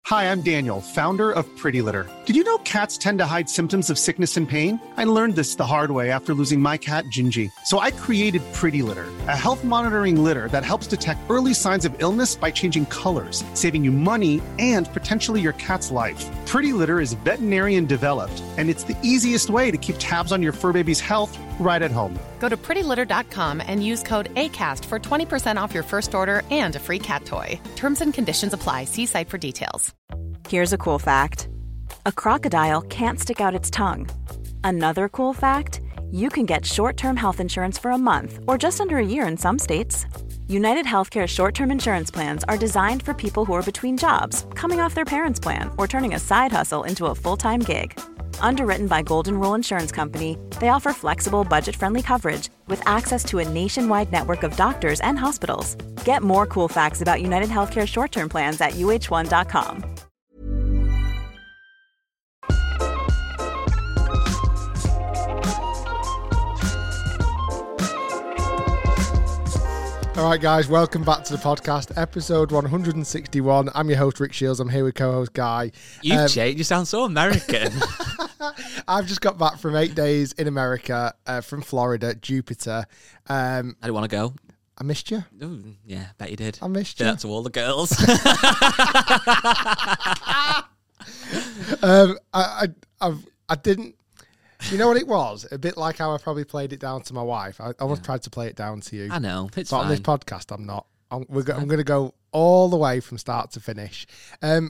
Hi, I'm Daniel, founder of Pretty Litter. Did you know cats tend to hide symptoms of sickness and pain? I learned this the hard way after losing my cat, Gingy. So I created Pretty Litter, a health monitoring litter that helps detect early signs of illness by changing colors, saving you money and potentially your cat's life. Pretty Litter is veterinarian developed, and it's the easiest way to keep tabs on your fur baby's health right at home. Go to prettylitter.com and use code ACAST for 20% off your first order and a free cat toy. Terms and conditions apply. See site for details. Here's a cool fact. A crocodile can't stick out its tongue. Another cool fact, you can get short-term health insurance for a month or just under a year in some states. United Healthcare short-term insurance plans are designed for people who are between jobs, coming off their parents' plan, or turning a side hustle into a full-time gig. Underwritten by Golden Rule Insurance Company, they offer flexible, budget-friendly coverage with access to a nationwide network of doctors and hospitals. Get more cool facts about United Healthcare short-term plans at uh1.com. All right, guys, welcome back to the podcast, episode 161. I'm your host, Rick Shields. I'm here with co-host Guy. You've changed. You sound so American. I've just got back from 8 days in America, from Florida, Jupiter. I didn't want to go. I missed you. Ooh, yeah, bet you did. I missed you. Did that to all the girls. I didn't. You know what it was? A bit like how I probably played it down to my wife. I almost tried to play it down to you. I know. It's but fine. on this podcast, I'm not. I'm going to go all the way from start to finish. I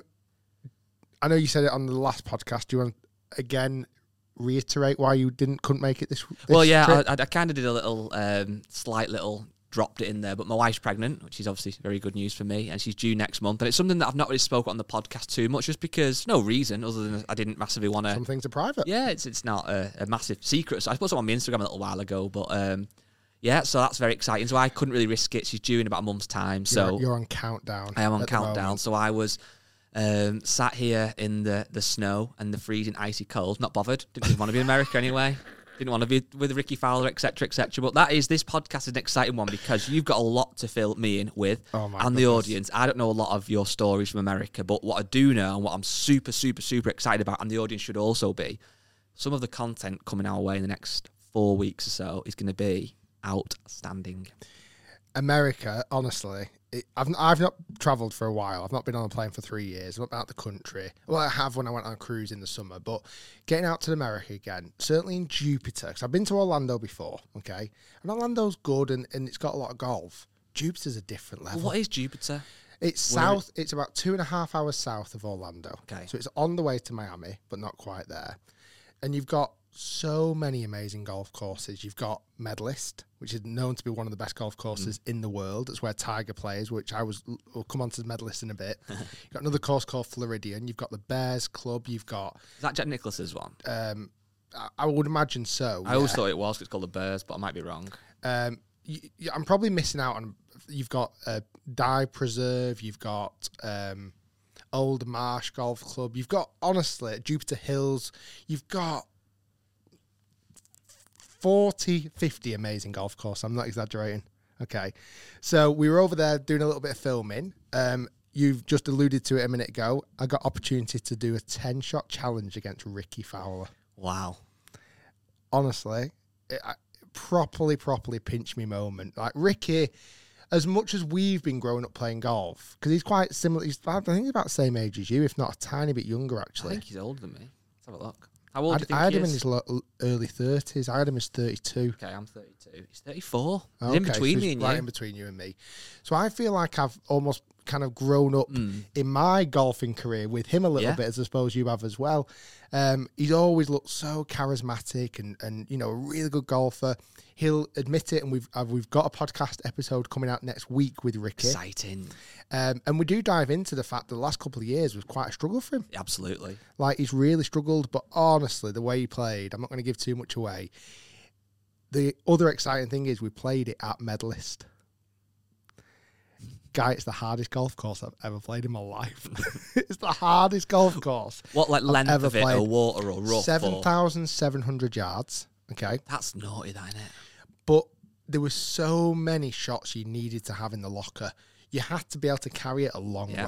know you said it on the last podcast. Do you want to, again, reiterate why you couldn't make it this well, yeah, trip? I kind of did a little, slight little, dropped it in there. But my wife's pregnant, which is obviously very good news for me. And she's due next month. And it's something that I've not really spoken on the podcast too much, just because no reason other than I didn't massively want to. Some things are private. Yeah, it's not a massive secret. So I posted on my Instagram a little while ago, but yeah, so that's very exciting. So I couldn't really risk it. She's due in about a month's time. So You're on countdown. I am on countdown. So I was sat here in the snow and the freezing icy cold, not bothered. Didn't even want to be in America anyway. Didn't want to be with Ricky Fowler, etc., etc. But this podcast is an exciting one because you've got a lot to fill me in with, and the audience. I don't know a lot of your stories from America, but what I do know and what I'm super, super, super excited about, and the audience should also be, some of the content coming our way in the next 4 weeks or so is going to be outstanding. America, honestly, I've not travelled for a while. I've not been on a plane for 3 years. I've not been out the country. Well, I have when I went on a cruise in the summer, but getting out to America again, certainly in Jupiter, because I've been to Orlando before, okay? And Orlando's good and it's got a lot of golf. Jupiter's a different level. What is Jupiter? It's south. It's about 2.5 hours south of Orlando. Okay. So it's on the way to Miami, but not quite there. And you've got so many amazing golf courses. You've got Medalist, which is known to be one of the best golf courses in the world. That's where Tiger plays, which we'll come on to Medalist in a bit. You've got another course called Floridian. You've got the Bears Club. You've got... Is that Jack Nicklaus's one? I would imagine so. I always thought it was. It's called the Bears, but I might be wrong. I'm probably missing out on... You've got Dye Preserve. You've got Old Marsh Golf Club. You've got, honestly, Jupiter Hills. You've got 40, 50 amazing golf courses. I'm not exaggerating. Okay. So we were over there doing a little bit of filming. You've just alluded to it a minute ago. I got opportunity to do a 10-shot challenge against Ricky Fowler. Wow. Honestly, properly pinch me moment. Like, Ricky, as much as we've been growing up playing golf, because he's quite similar. I think he's about the same age as you, if not a tiny bit younger, actually. I think he's older than me. Let's have a look. How old do you think I had he him is? in his early 30s. I had him as 32. Okay, I'm 32. He's 34. He's Okay, in between so me he's and right you. in between you and me. So I feel like I've almost kind of grown up in my golfing career with him a little bit, as I suppose you have as well. He's always looked so charismatic and you know, a really good golfer. He'll admit it, and we've got a podcast episode coming out next week with Ricky. Exciting. And we do dive into the fact that the last couple of years was quite a struggle for him. Absolutely. Like, he's really struggled, but honestly, the way he played, I'm not going to give too much away. The other exciting thing is we played it at Medalist. Guy, it's the hardest golf course I've ever played in my life. It's the hardest golf course. What, like, length ever of it, played. or water, or rough? 7,700 yards, okay? That's naughty, that, isn't it? But there were so many shots you needed to have in the locker. You had to be able to carry it a long way.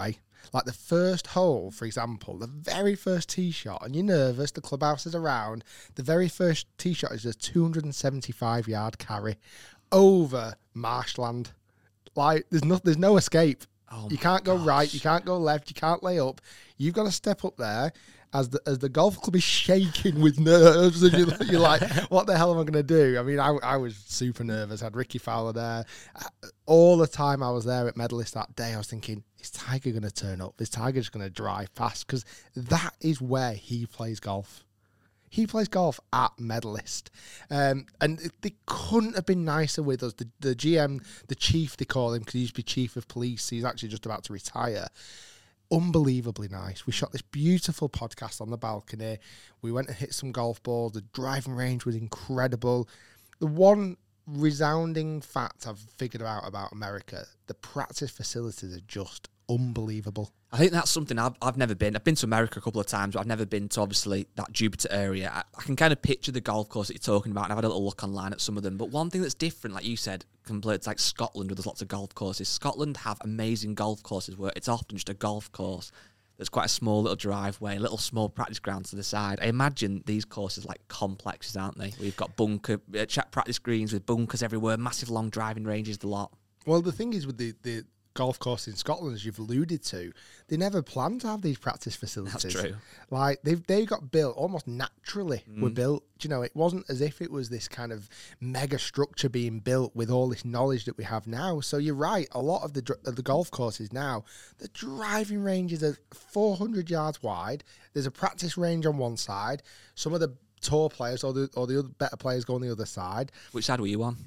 Like the first hole, for example, the very first tee shot, and you're nervous, the clubhouse is around, the very first tee shot is a 275-yard carry over marshland. Like, there's no escape. Oh you can't go gosh. right, you can't go left, you can't lay up. You've got to step up there as the golf club is shaking with nerves, and you're like, what the hell am I going to do? I mean, I was super nervous. I had Ricky Fowler there. All the time I was there at Medalist that day, I was thinking, is Tiger going to turn up? Is Tiger just going to drive past? Because that is where he plays golf. He plays golf at Medalist. And they couldn't have been nicer with us. The GM, the chief, they call him, because he used to be chief of police. He's actually just about to retire. Unbelievably nice. We shot this beautiful podcast on the balcony. We went and hit some golf balls. The driving range was incredible. The one resounding fact I've figured out about America, the practice facilities are just unbelievable. I think that's something I've never been. I've been to America a couple of times, but I've never been to, obviously, that Jupiter area. I can kind of picture the golf course that you're talking about, and I've had a little look online at some of them. But one thing that's different, like you said, compared to like Scotland, where there's lots of golf courses, Scotland have amazing golf courses where it's often just a golf course. There's quite a small little driveway, a little small practice ground to the side. I imagine these courses like complexes, aren't they? We've got practice greens with bunkers everywhere, massive long driving ranges, the lot. Well, the thing is with the golf course in Scotland, as you've alluded to, they never planned to have these practice facilities. That's true. Like they got built almost naturally. Were built. You know, it wasn't as if it was this kind of mega structure being built with all this knowledge that we have now. So you're right. A lot of the golf courses now, the driving ranges are 400 yards wide. There's a practice range on one side. Some of the tour players or the other better players go on the other side. Which side were you on?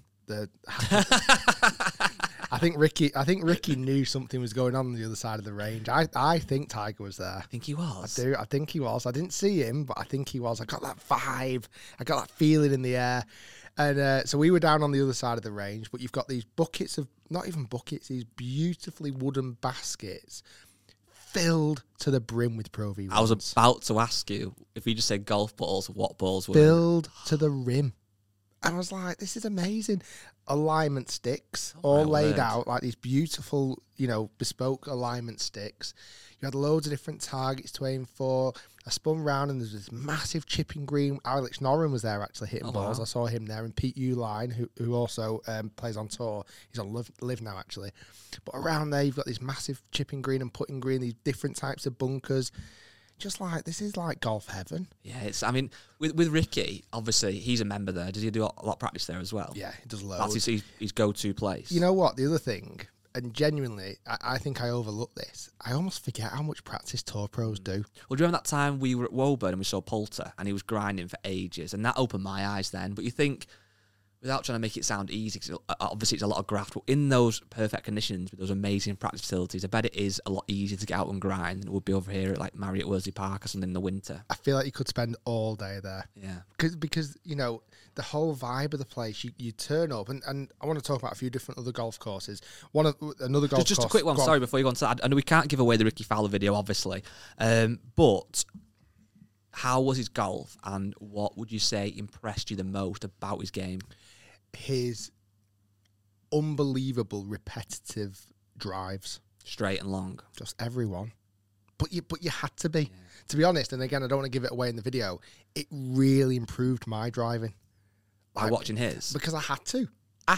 I think Ricky knew something was going on the other side of the range. I think Tiger was there. I think he was. I do. I think he was. I didn't see him, but I think he was. I got that vibe. I got that feeling in the air. And so we were down on the other side of the range, but you've got these buckets of, not even buckets, these beautifully wooden baskets filled to the brim with Pro V1s. I was about to ask you, if you just said golf balls, what balls were filled to the rim. I was like, this is amazing. Alignment sticks, all laid out, like these beautiful, bespoke alignment sticks. You had loads of different targets to aim for. I spun round and there's this massive chipping green. Alex Noren was there actually hitting balls. Wow. I saw him there. And Pete Uline, who also plays on tour. He's on Live now, actually. But around there, you've got this massive chipping green and putting green, these different types of bunkers. Just like, this is like golf heaven. Yeah, with Ricky, obviously, he's a member there. Does he do a lot of practice there as well? Yeah, he does loads. That's his go-to place. You know what? The other thing, and genuinely, I think I overlook this. I almost forget how much practice tour pros do. Well, do you remember that time we were at Woburn and we saw Poulter and he was grinding for ages, and that opened my eyes then. But you think, without trying to make it sound easy, because obviously it's a lot of graft, but in those perfect conditions with those amazing practice facilities, I bet it is a lot easier to get out and grind than it would be over here at like Marriott Worsley Park or something in the winter. I feel like you could spend all day there. Yeah. Because the whole vibe of the place, you turn up, and I want to talk about a few different other golf courses. Another golf just course. A quick one, sorry, before you go on to that. I know we can't give away the Ricky Fowler video, obviously, but how was his golf, and what would you say impressed you the most about his game? His unbelievable repetitive drives, straight and long, just everyone. But you had to be, to be honest. And again, I don't want to give it away in the video. It really improved my driving by watching his, because I had to.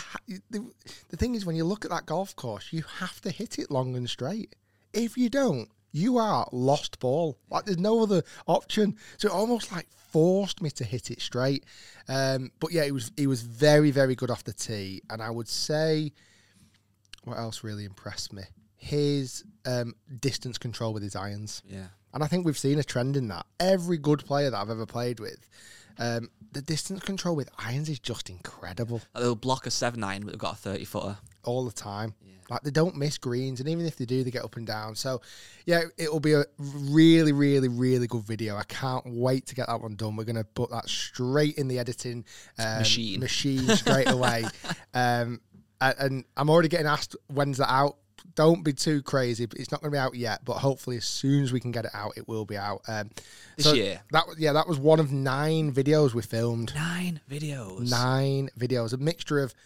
The thing is, when you look at that golf course, you have to hit it long and straight. If you don't, you are lost ball. Like, there's no other option. So it almost like forced me to hit it straight. But yeah, he was very, very good off the tee. And I would say, what else really impressed me? His distance control with his irons. Yeah. And I think we've seen a trend in that. Every good player that I've ever played with, the distance control with irons is just incredible. They'll block a 7-iron, but they've got a 30-footer. All the time. Yeah. Like, they don't miss greens, and even if they do, they get up and down. So, yeah, it'll be a really, really, really good video. I can't wait to get that one done. We're going to put that straight in the editing machine straight away. And I'm already getting asked, when's that out? Don't be too crazy, but it's not going to be out yet. But hopefully, as soon as we can get it out, it will be out this year. That was one of 9 videos we filmed. 9 videos. 9 videos, a mixture of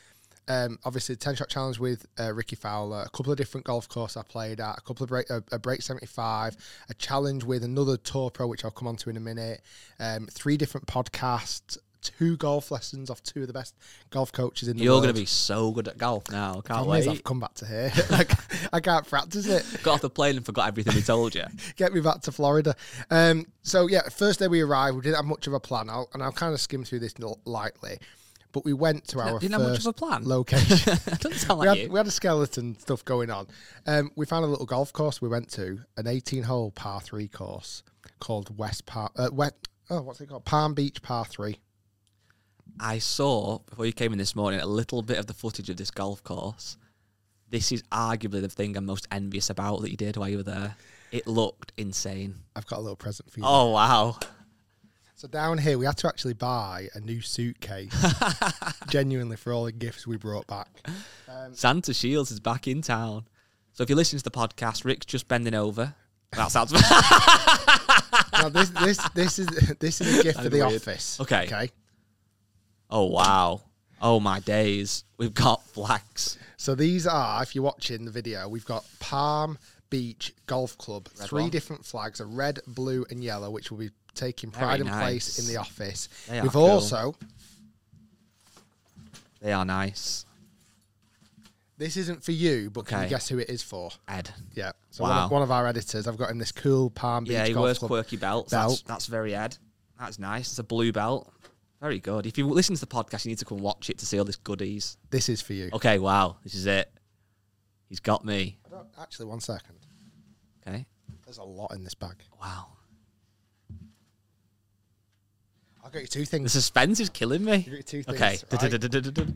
Obviously, 10-shot challenge with Ricky Fowler, a couple of different golf courses I played at, a couple of a break 75, a challenge with another tour pro, which I'll come on to in a minute, 3 different podcasts, 2 golf lessons off 2 of the best golf coaches in the world. You're going to be so good at golf now. Can't wait. I've come back to here. I can't practice it. Got off the plane and forgot everything we told you. Get me back to Florida. So, yeah, first day we arrived, we didn't have much of a plan. I'll kind of skim through this lightly. But we went to our didn't have much first of a plan. location. Doesn't sound like you. We had a skeleton stuff going on. We found a little golf course we went to, an 18-hole par 3 course called what's it called? Palm Beach Par 3. I saw, before you came in this morning, a little bit of the footage of this golf course. This is arguably the thing I'm most envious about that you did while you were there. It looked insane. I've got a little present for you. Oh, wow. So down here, we had to actually buy a new suitcase, genuinely, for all the gifts we brought back. Santa Shields is back in town. So if you're listening to the podcast, Rick's just bending over. That sounds... Now, this is a gift for the office. Okay. Oh, wow. Oh, my days. We've got flags. So these are, if you're watching the video, we've got Palm Beach Golf Club, red 3 different flags, a red, blue, and yellow, which will be taking pride and place in the office. We've cool. also... They are nice. This isn't for you, but can you guess who it is for? Ed. Yeah. So wow. one of our editors, I've got him this cool Palm Beach Golf Club. Yeah, he wears quirky belts. That's very Ed. That's nice. It's a blue belt. Very good. If you listen to the podcast, you need to come watch it to see all this goodies. This is for you. Okay, wow. This is it. He's got me. Actually, 1 second. Okay. There's a lot in this bag. Wow. I'll get you 2 things. The suspense is killing me. I'll get you 2 things. Okay. Right.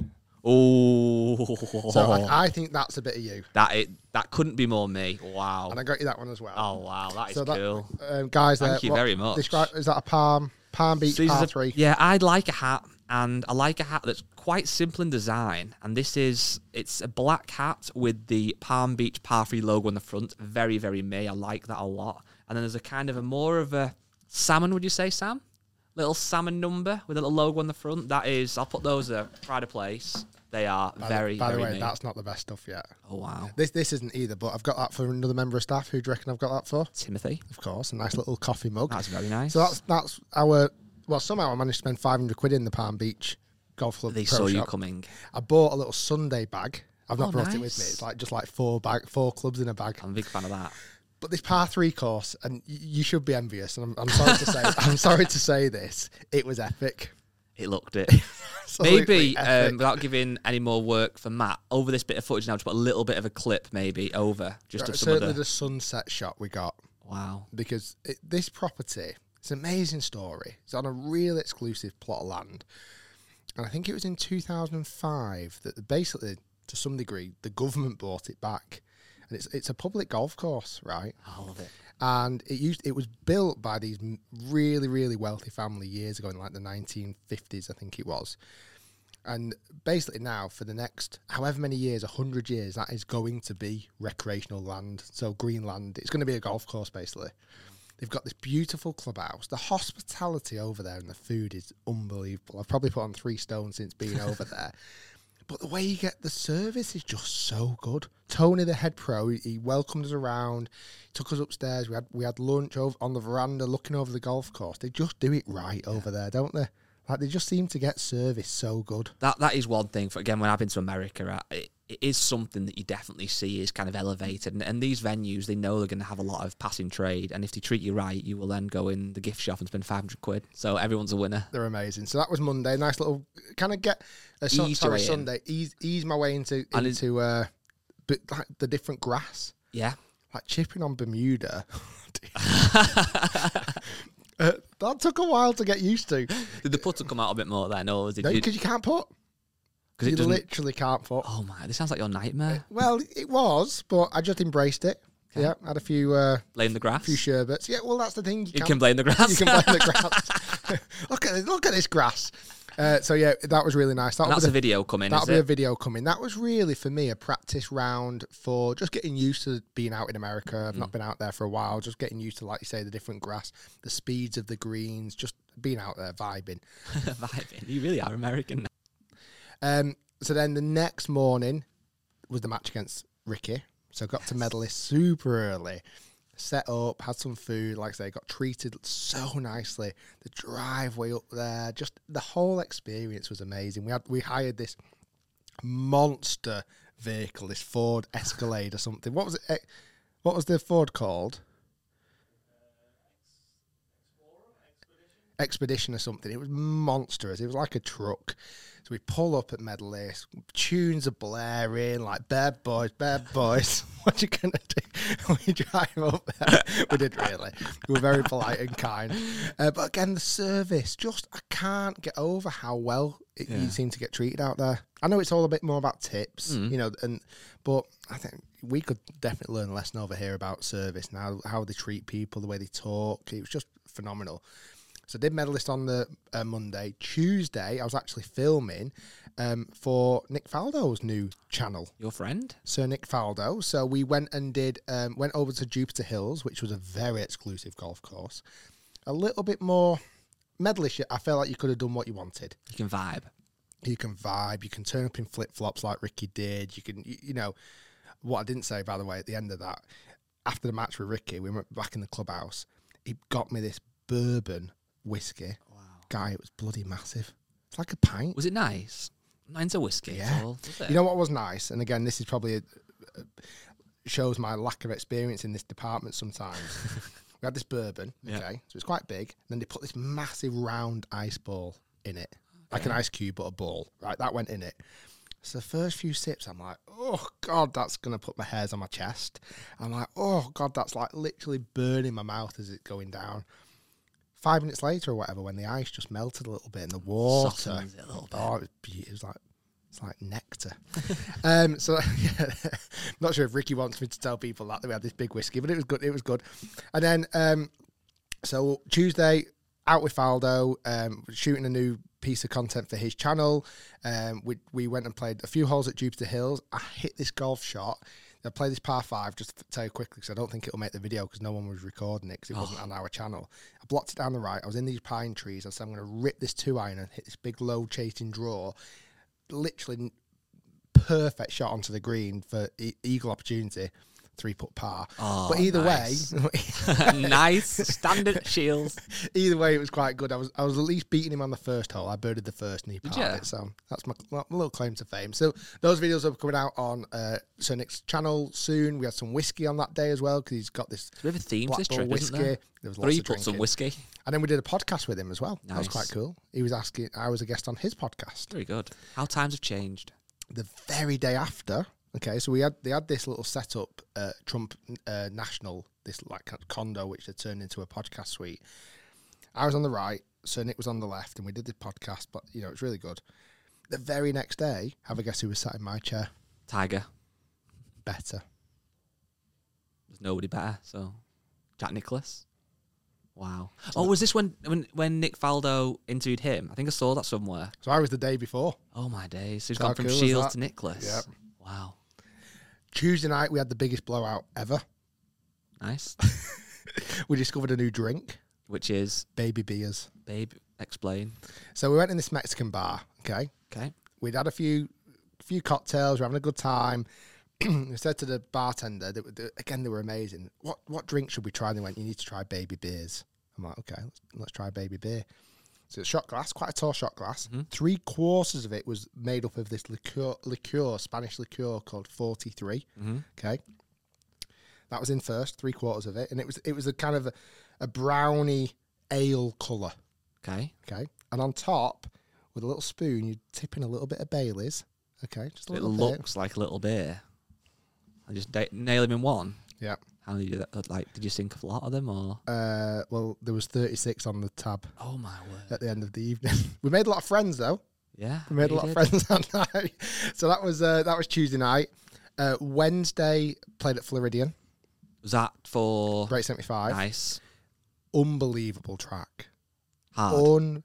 Oh. So I think that's a bit of you. That couldn't be more me. Wow. And I got you that one as well. Oh, wow. That is cool. Guys, thank you very much. Is that a Palm Beach Par 3? Yeah, I'd like a hat. And I like a hat that's quite simple in design. And it's a black hat with the Palm Beach Par 3 logo on the front. Very, very me. I like that a lot. And then there's a kind of more of a salmon, would you say, Sam? Little salmon number with a little logo on the front. That is, I'll put those at pride of place. They are very, By the very way, me. that's not the best stuff yet. Oh, wow. This isn't either, but I've got that for another member of staff. Who do you reckon I've got that for? Timothy. Of course, a nice little coffee mug. That's very nice. So that's our... Well, somehow I managed to spend £500 in the Palm Beach Golf Club. They saw you coming. I bought a little Sunday bag. I've not brought nice. it with me. It's just like 4 clubs in a bag. I'm a big fan of that. But this Par 3 course, and you should be envious. And I'm sorry to say, I'm sorry to say this. It was epic. It looked it. Maybe without giving any more work for Matt, over this bit of footage now, to put a little bit of a clip maybe over just of some certainly of the sunset shot we got. Wow. Because this property, it's an amazing story. It's on a real exclusive plot of land. And I think it was in 2005 that basically, to some degree, the government bought it back. And it's a public golf course, right? I love it. And it was built by these really, really wealthy family years ago in like the 1950s, I think it was. And basically now, for the next however many years, 100 years, that is going to be recreational land. So green land. It's going to be a golf course, basically. They've got this beautiful clubhouse. The hospitality over there and the food is unbelievable. I've probably put on 3 stone since being over there. But the way you get the service is just so good. Tony, the head pro, he welcomed us around, took us upstairs. We had lunch over on the veranda looking over the golf course. They just do it right over there, don't they? Like, they just seem to get service so good. That is one thing. For again, when I've been to America, it is something that you definitely see is kind of elevated. And these venues, they know they're going to have a lot of passing trade. And if they treat you right, you will then go in the gift shop and spend £500. So everyone's a winner. They're amazing. So that was Monday. Nice little kind of get Sunday. Ease my way into like the different grass. Yeah. Like chipping on Bermuda. That took a while to get used to. Did the putter come out a bit more then, or was it? No, because you can't putt. Because you literally can't putt. Oh my! This sounds like your nightmare. Well, it was, but I just embraced it. Okay. Yeah, had a few blame the grass. A few sherbets. Yeah, well, that's the thing. You can blame the grass. You can blame the grass. Look at this grass. So yeah, that was really nice. That's a video coming. That'll be a video coming. That was really for me a practice round for just getting used to being out in America. I've not been out there for a while. Just getting used to, like you say, the different grass, the speeds of the greens, just being out there vibing. Vibing. You really are American. So then the next morning was the match against Ricky. So got to Medalist super early, set up, had some food, like I say, got treated so nicely. The driveway up there, just the whole experience was amazing. We hired this monster vehicle, this Ford Escalade or something. What was it? What was the Ford called? Expedition or something. It was monstrous. It was like a truck. So we pull up at Medalist, tunes are blaring, like bad boys. What you gonna do? We drive up there. We did really. We were very polite and kind. But again, the service, just I can't get over how well you seem to get treated out there. I know it's all a bit more about tips, you know, but I think we could definitely learn a lesson over here about service now, how they treat people, the way they talk. It was just phenomenal. So I did Medalist on the Monday. Tuesday, I was actually filming for Nick Faldo's new channel. Your friend? Sir Nick Faldo. So we went and went over to Jupiter Hills, which was a very exclusive golf course. A little bit more Medalist. I felt like you could have done what you wanted. You can vibe. You can vibe. You can turn up in flip-flops like Ricky did. You can, you know, what I didn't say, by the way, at the end of that, after the match with Ricky, we went back in the clubhouse. He got me this bourbon whiskey. Wow. Guy, it was bloody massive. It's like a pint. Was it nice? Mine's a whiskey. Yeah. Was it? You know what was nice? And again, this is probably shows my lack of experience in this department sometimes. We had this bourbon, okay, so it's quite big. And then they put this massive round ice ball in it. Like an ice cube, but a ball. Right, that went in it. So the first few sips, I'm like, oh, God, that's going to put my hairs on my chest. I'm like, oh, God, that's like literally burning my mouth as it's going down. 5 minutes later or whatever, when the ice just melted a little bit and the water, Softens it a little bit. oh, it was like, it's like nectar. So, yeah, not sure if Ricky wants me to tell people that we had this big whiskey, but it was good. It was good. And then, so Tuesday, out with Faldo, shooting a new piece of content for his channel. We went and played a few holes at Jupiter Hills. I hit this golf shot. I played this par 5, just to tell you quickly, because I don't think it'll make the video because no one was recording it because it wasn't on our channel. I blocked it down the right. I was in these pine trees. I said, I'm going to rip this 2-iron and hit this big low chasing draw. Literally perfect shot onto the green for eagle opportunity. 3-putt par. Oh, but either nice. way, Nice standard shields. Either way, it was quite good. I was at least beating him on the first hole. I birdied the first and he parred you? it. So that's my little claim to fame. So those videos are coming out on Sir Nick's channel soon. We had some whiskey on that day as well because he's got this. We have a theme to this Black Bull trip, isn't there? There was lots of 3 puts of drinking. whiskey. And then we did a podcast with him as well. That was Nice. quite cool. He was asking. I was a guest on his podcast. Very good. How times have changed. The very day after. Okay, so they had this little setup, Trump National, this like condo which they turned into a podcast suite. I was on the right, Sir Nick was on the left, and we did this podcast. But you know, it's really good. The very next day, have a guess who was sat in my chair? Tiger. Better. There's nobody better. So, Jack Nicklaus. Wow. Oh, was this when Nick Faldo interviewed him? I think I saw that somewhere. So I was the day before. Oh my days! So he's How gone from cool is Shields that? to Nicklaus. Yep. Wow. Tuesday night, we had the biggest blowout ever. Nice. We discovered a new drink, Which is, baby beers. babe, explain. So we went in this Mexican bar. Okay, Okay. we'd had a few cocktails. We're having a good time. We said to the bartender that again they were amazing. What drink should we try? And they went, you need to try baby beers. I'm like, okay, let's try baby beer. So it's a shot glass, quite a tall shot glass. 3/4 of it was made up of this liqueur, Spanish liqueur called 43. Okay, that was in first, 3/4 of it, and it was a kind of a browny ale colour. Okay. Okay, and on top with a little spoon, you tip in a little bit of Bailey's. Okay, just a It little bit. looks like a little beer. I just nail him in one. Yeah. How did you do that? Like, did you sink a lot of them or? Well, there was 36 on the tab Oh my word. at the end of the evening. We made a lot of friends though. Yeah. We made a you lot of did. friends that night. So that was Tuesday night. Wednesday played at Floridian, Was that for? Great 75. Nice. Unbelievable track. Hard.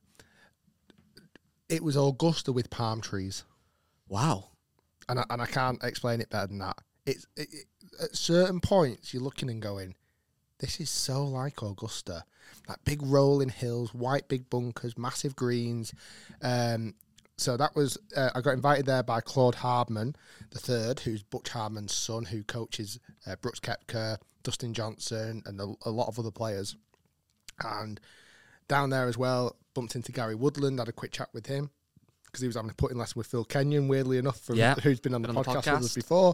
It was Augusta with palm trees, Wow. and I can't explain it better than that. At certain points you're looking and going, this is so like Augusta, like big rolling hills, white big bunkers, massive greens. So that was, I got invited there by Claude Hardman III, who's Butch Hardman's son, who coaches Brooks Koepka, Dustin Johnson, and a lot of other players. And down there as well, bumped into Gary Woodland, had a quick chat with him, because he was having a putting lesson with Phil Kenyon, weirdly enough, who's been on the podcast with us before.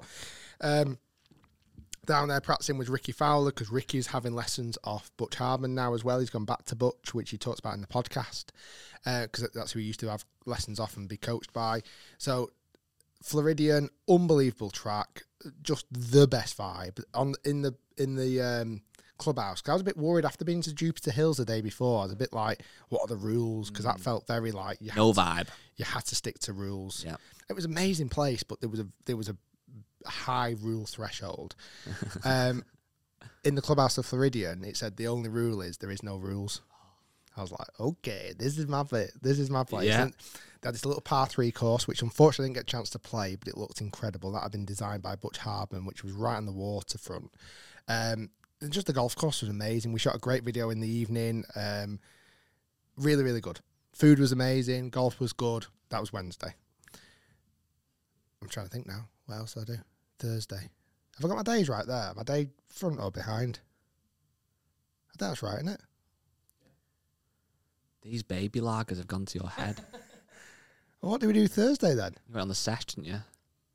Down there practicing was Ricky Fowler, because Ricky's having lessons off Butch Hardman now as well. He's gone back to Butch, which he talks about in the podcast, because that's who he used to have lessons off and be coached by. So Floridian, unbelievable track, just the best vibe in the clubhouse. 'Cause I was a bit worried after being to Jupiter Hills the day before. I was a bit like, what are the rules? Because that felt very like you had to stick to rules. Yeah, it was an amazing place, but there was a high rule threshold. In the clubhouse of Floridian, it said the only rule is there is no rules. I was like, okay, this is my bit. This is my place. Yeah. And they had this little par 3 course, which unfortunately I didn't get a chance to play, but it looked incredible. That had been designed by Butch Hardman, which was right on the waterfront. And just the golf course was amazing. We shot a great video in the evening. Really, really good. Food was amazing. Golf was good. That was Wednesday. I'm trying to think now. What else did I do? Thursday. Have I got my days right there? My day front or behind? I think that's right, isn't it? These baby lagers have gone to your head. Well, what did we do Thursday then? You went on the sesh, didn't you?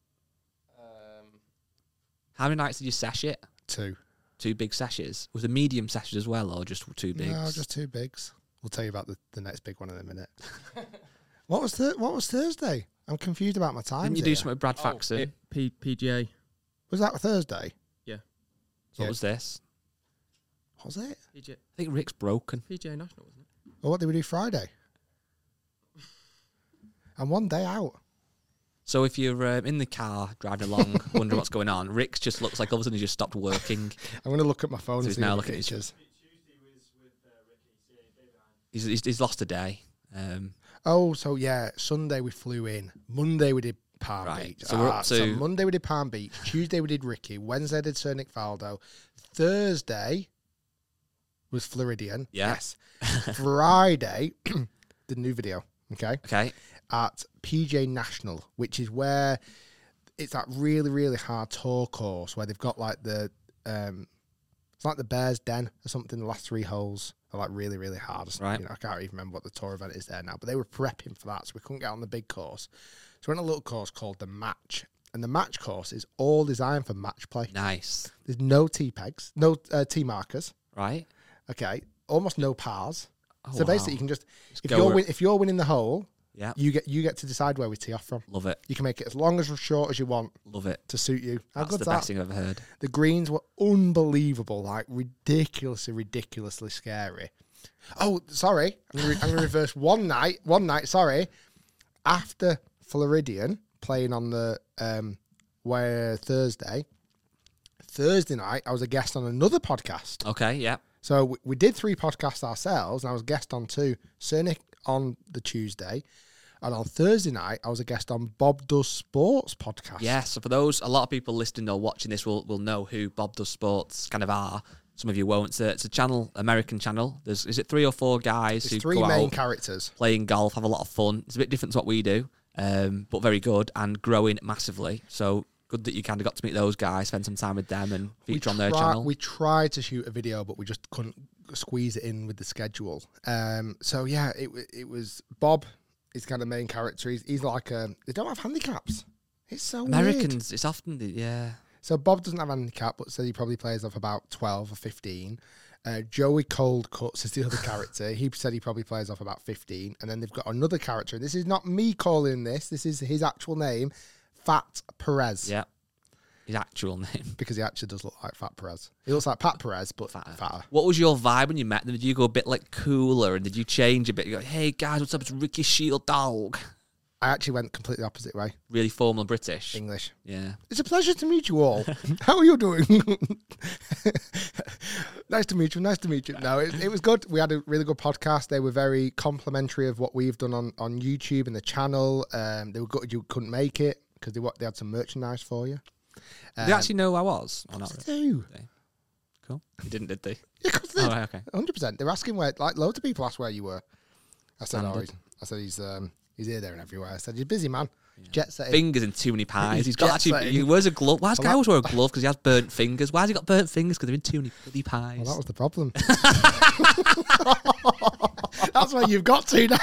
How many nights did you sesh it? 2. 2 big seshes? Was it medium seshes as well, or just 2 bigs? No, just 2 bigs. We'll tell you about the next big one in a minute. What was Thursday? I'm confused about my time. Didn't you do something with Brad Faxon? PGA. Was that Thursday? Yeah. What was this? What was it? PGA. I think Rick's broken. PGA National, wasn't it? Well, what did we do Friday? And one day out. So if you're in the car driving along, wondering what's going on, Rick's just looks like all of a sudden he just stopped working. I'm going to look at my phone So and he's see now the looking at his- pictures. He's lost a day. Oh, so yeah, Sunday we flew in. Monday we did Palm Right, Beach. so we're up So to- Monday we did Palm Beach. Tuesday we did Ricky. Wednesday I did Sir Nick Faldo. Thursday was Floridian. Yeah. Yes. Friday, the new video. Okay. Okay. At PJ National, which is where it's that really, really hard tour course where they've got like it's like the Bears Den or something. The last 3 holes are like really, really hard. Right. You know, I can't even remember what the tour event is there now, but they were prepping for that, so we couldn't get on the big course. So we're on a little course called the Match, and the Match course is all designed for match play. Nice. There's no tee pegs, no tee markers. Right. Okay, almost no pars. Oh, So basically, wow. you can just go if you're winning the hole, Yeah. you get to decide where we tee off from. Love it. You can make it as long as or short as you want Love it. to suit you. How That's good's the that? best thing I've ever heard. The greens were unbelievable, like ridiculously scary. Oh, sorry. I'm going to reverse one night, sorry. After Floridian, playing on the Thursday night, I was a guest on another podcast. Okay, yeah. So we did 3 podcasts ourselves, and I was a guest on 2. Sir Nick on the Tuesday, and on Thursday night, I was a guest on Bob Does Sports podcast. Yeah, so for those, a lot of people listening or watching this will know who Bob Does Sports kind of are. Some of you won't. It's a channel, American channel. Is it 3 or 4 guys There's who 3 go main out characters. playing golf, have a lot of fun. It's a bit different to what we do, but very good and growing massively. So good that you kind of got to meet those guys, spend some time with them and feature on their channel. We tried to shoot a video, but we just couldn't squeeze it in with the schedule. So yeah, it was Bob is kind of main character. He's like they don't have handicaps. It's so Americans, weird. it's often, yeah. So Bob doesn't have a handicap, but said he probably plays off about 12 or 15. Joey Cold Cuts is the other character. He said he probably plays off about 15. And then they've got another character. And this is not me calling this. This is his actual name, Fat Perez. Yeah. His actual name. Because he actually does look like Fat Perez. He looks like Pat Perez, but fatter. What was your vibe when you met them? Did you go a bit like cooler and did you change a bit? You go, hey guys, what's up? It's Ricky Shield Dog. I actually went completely opposite way. Really formal British. English. Yeah. It's a pleasure to meet you all. How are you doing? Nice to meet you. Nice to meet you. No, it was good. We had a really good podcast. They were very complimentary of what we've done on YouTube and the channel. They were good. You couldn't make it because they had some merchandise for you. Did they actually know who I was? Or not? They do. Cool. You didn't, did they? Yeah, of course they Oh, did. right, okay. 100%. They were asking where, like, loads of people asked where you were. I said, Standard. he's He's here, there, and everywhere. I said, "You're busy, man. Jet setting. Fingers in too many pies. He's got Jet actually. setting. He wears a glove. Why does guy always wear a glove? Because he has burnt fingers. Why has he got burnt fingers? Because they're in too many bloody pies. Well, that was the problem. That's what you've got to now.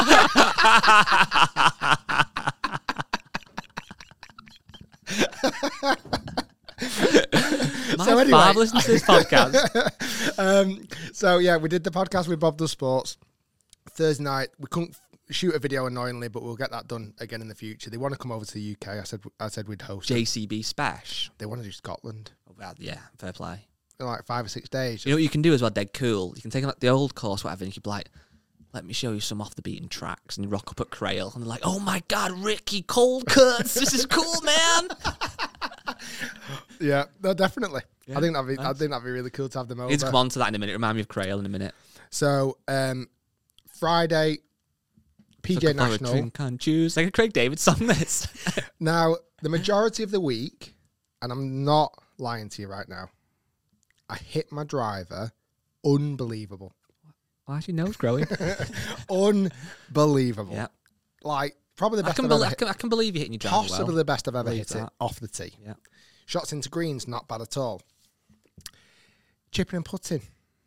My So anyway- father listens to this podcast. So yeah, we did the podcast with Bob Does Sports Thursday night. We couldn't shoot a video annoyingly, but we'll get that done again in the future. They want to come over to the UK. I said we'd host it. JCB Spesh. They want to do Scotland. Oh, well, yeah, fair play. In like 5 or 6 days. You know what you can do as well, dead cool? You can take like the old course, whatever, and you can be like, let me show you some off the beaten tracks, and you rock up at Crail, and they're like, oh my God, Ricky, cold cuts, this is cool, man. Yeah, no, definitely. Yeah, I think that'd be really cool to have them over. Need to come on to that in a minute. Remind me of Crail in a minute. So Friday, PJ National. Drink on Tuesday. Like a Craig David song. This. Now, the majority of the week, and I'm not lying to you right now, I hit my driver. Unbelievable. Why is your nose growing? Unbelievable. Yeah. Like, probably the best I I've ever can believe you hitting your driver Possibly well. the best I've ever Rate hit it that. off the tee. Yeah. Shots into greens, not bad at all. Chipping and putting.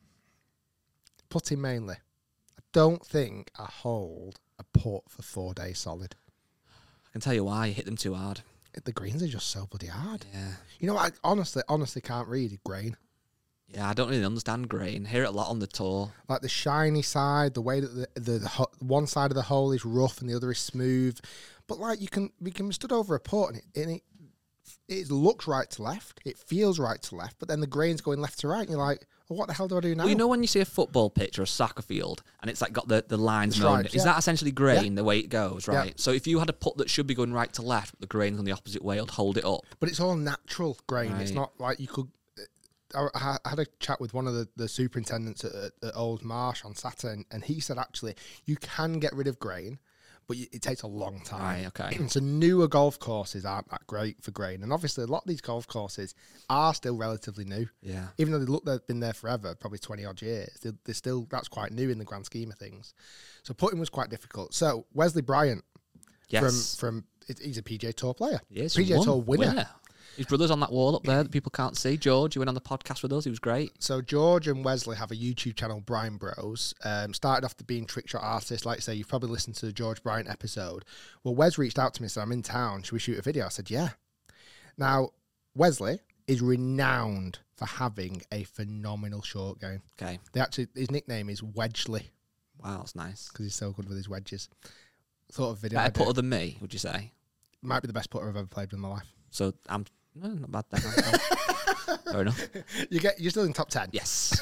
Putting mainly. I don't think I hold a putt for 4 days solid. I can tell you why. You hit them too hard. The greens are just so bloody hard. Yeah. You know what? I honestly can't read grain. Yeah, I don't really understand grain. Hear it a lot on the tour. Like the shiny side, the way that the one side of the hole is rough and the other is smooth. But like we can stood over a putt and it looks right to left. It feels right to left, but then the grain's going left to right, and you're like, well, what the hell do I do now? Well, you know when you see a football pitch or a soccer field and it's like got the lines That's mown, right, is that essentially grain the way it goes, right? Yeah. So if you had a putt that should be going right to left, but the grain's on the opposite way, it'd hold it up. But it's all natural grain. It's Right. not like you could. I had a chat with one of the superintendents at Old Marsh on Saturday, and he said actually you can get rid of grain, but it takes a long time. Right, okay. So newer golf courses aren't that great for grain, and obviously a lot of these golf courses are still relatively new. Yeah. Even though they've been there forever, probably 20 odd years, they're still, that's quite new in the grand scheme of things. So putting was quite difficult. So Wesley Bryant, Yes. he's a PGA Tour player, He is. PGA Tour winner. His brother's on that wall up there that people can't see. George, you went on the podcast with us. He was great. So George and Wesley have a YouTube channel, Brian Bros. Started off being trick shot artists. Like I say, you've probably listened to the George Bryant episode. Well, Wes reached out to me and said, I'm in town. Should we shoot a video? I said, yeah. Now, Wesley is renowned for having a phenomenal short game. Okay. His nickname is Wedgley Wow, that's nice. because he's so good with his wedges. Thought of a video. Better idea. putter than me, would you say? Might be the best putter I've ever played in my life. So I'm not bad then. Fair enough. You're still in top 10. Yes.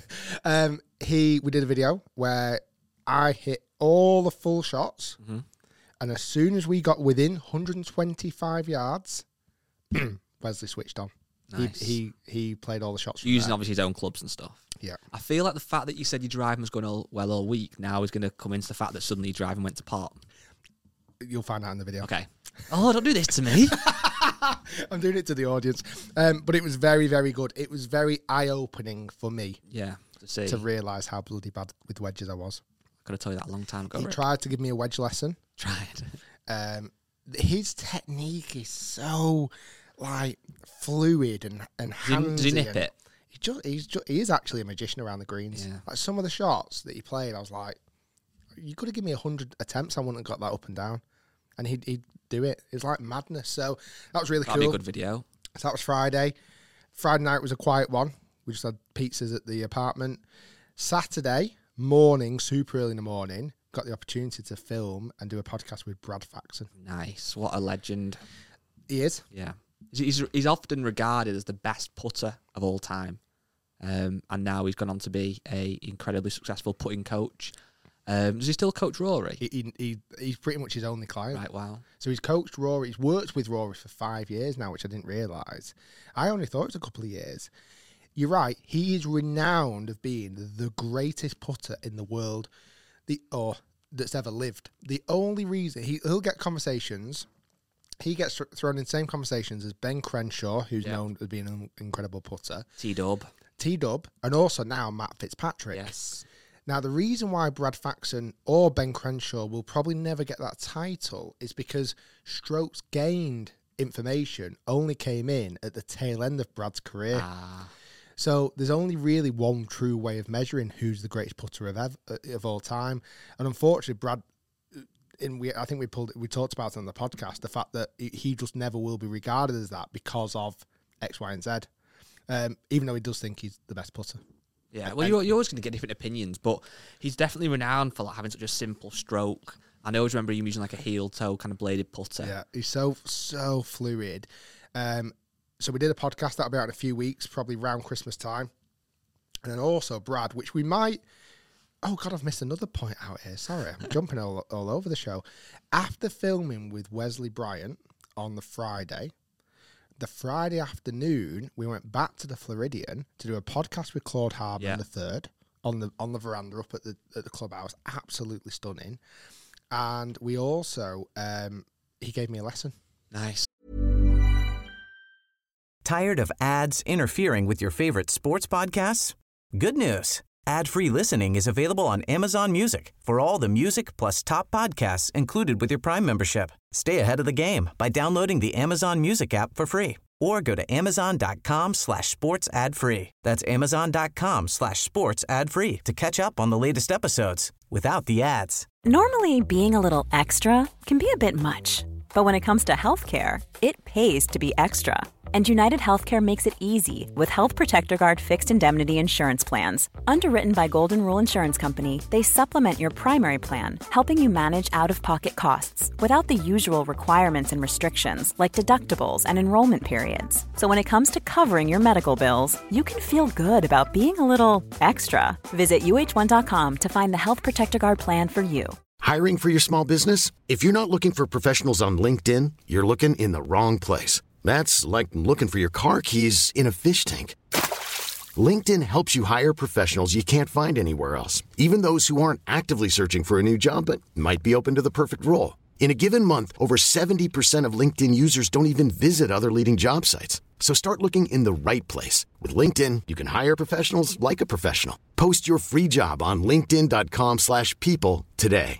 We did a video where I hit all the full shots, Mm-hmm. and as soon as we got within 125 yards, Wesley switched on. Nice. He played all the shots from Using there. obviously his own clubs and stuff. Yeah. I feel like the fact that you said your driving was going all week now is going to come into the fact that suddenly your driving went to pot. You'll find out in the video. Okay. Oh, don't do this to me. I'm doing it to the audience. But it was very, very good. It was very eye-opening for me Yeah. To see. to realise how bloody bad with wedges I was. I could have told you that a long time ago. He Rick. tried to give me a wedge lesson. Tried. His technique is so like fluid and handsy. Does he nip and it? He is actually a magician around the greens. Yeah. Like some of the shots that he played, I was like, you could have given me 100 attempts, I wouldn't have got that up and down. And he'd do it. It was like madness. So that was really That'd be cool. a good video. So that was Friday. Friday night was a quiet one. We just had pizzas at the apartment. Saturday morning, super early in the morning, got the opportunity to film and do a podcast with Brad Faxon. Nice. What a legend. He is. Yeah. He's often regarded as the best putter of all time. And now he's gone on to be a incredibly successful putting coach. Does he still coach Rory? He's pretty much his only client. Right, wow. So he's coached Rory. He's worked with Rory for 5 years now, which I didn't realise. I only thought it was a couple of years. You're right. He is renowned of being the greatest putter in the world, that's ever lived. The only reason he'll get conversations, he gets thrown in the same conversations as Ben Crenshaw, who's known as being an incredible putter, T-Dub. T-Dub, and also now Matt Fitzpatrick. Yes. Now, the reason why Brad Faxon or Ben Crenshaw will probably never get that title is because strokes gained information only came in at the tail end of Brad's career. So there's only really one true way of measuring who's the greatest putter of all time. And unfortunately, Brad, I think we talked about it on the podcast, the fact that he just never will be regarded as that because of X, Y, and Z. Even though he does think he's the best putter. Yeah, well, you're always going to get different opinions, but he's definitely renowned for like having such a simple stroke. I always remember him using like a heel toe kind of bladed putter. Yeah, he's so fluid. So we did a podcast that'll be out in a few weeks, probably around Christmas time. And then also Brad, which we might... Oh, God, I've missed another point out here. Sorry, I'm jumping all over the show. After filming with Wesley Bryant on the Friday afternoon, we went back to the Floridian to do a podcast with Claude Hardman III on the veranda up at the clubhouse. Absolutely stunning. And we also... he gave me a lesson. Nice. Tired of ads interfering with your favorite sports podcasts? Good news. Ad-free listening is available on Amazon Music for all the music plus top podcasts included with your Prime membership. Stay ahead of the game by downloading the Amazon Music app for free or go to amazon.com/sports ad free. That's amazon.com/sports ad free to catch up on the latest episodes without the ads. Normally, being a little extra can be a bit much. But when it comes to healthcare, it pays to be extra. And United Healthcare makes it easy with Health Protector Guard fixed indemnity insurance plans. Underwritten by Golden Rule Insurance Company, they supplement your primary plan, helping you manage out-of-pocket costs without the usual requirements and restrictions like deductibles and enrollment periods. So when it comes to covering your medical bills, you can feel good about being a little extra. Visit UH1.com to find the Health Protector Guard plan for you. Hiring for your small business? If you're not looking for professionals on LinkedIn, you're looking in the wrong place. That's like looking for your car keys in a fish tank. LinkedIn helps you hire professionals you can't find anywhere else, even those who aren't actively searching for a new job but might be open to the perfect role. In a given month, over 70% of LinkedIn users don't even visit other leading job sites. So start looking in the right place. With LinkedIn, you can hire professionals like a professional. Post your free job on linkedin.com/people today.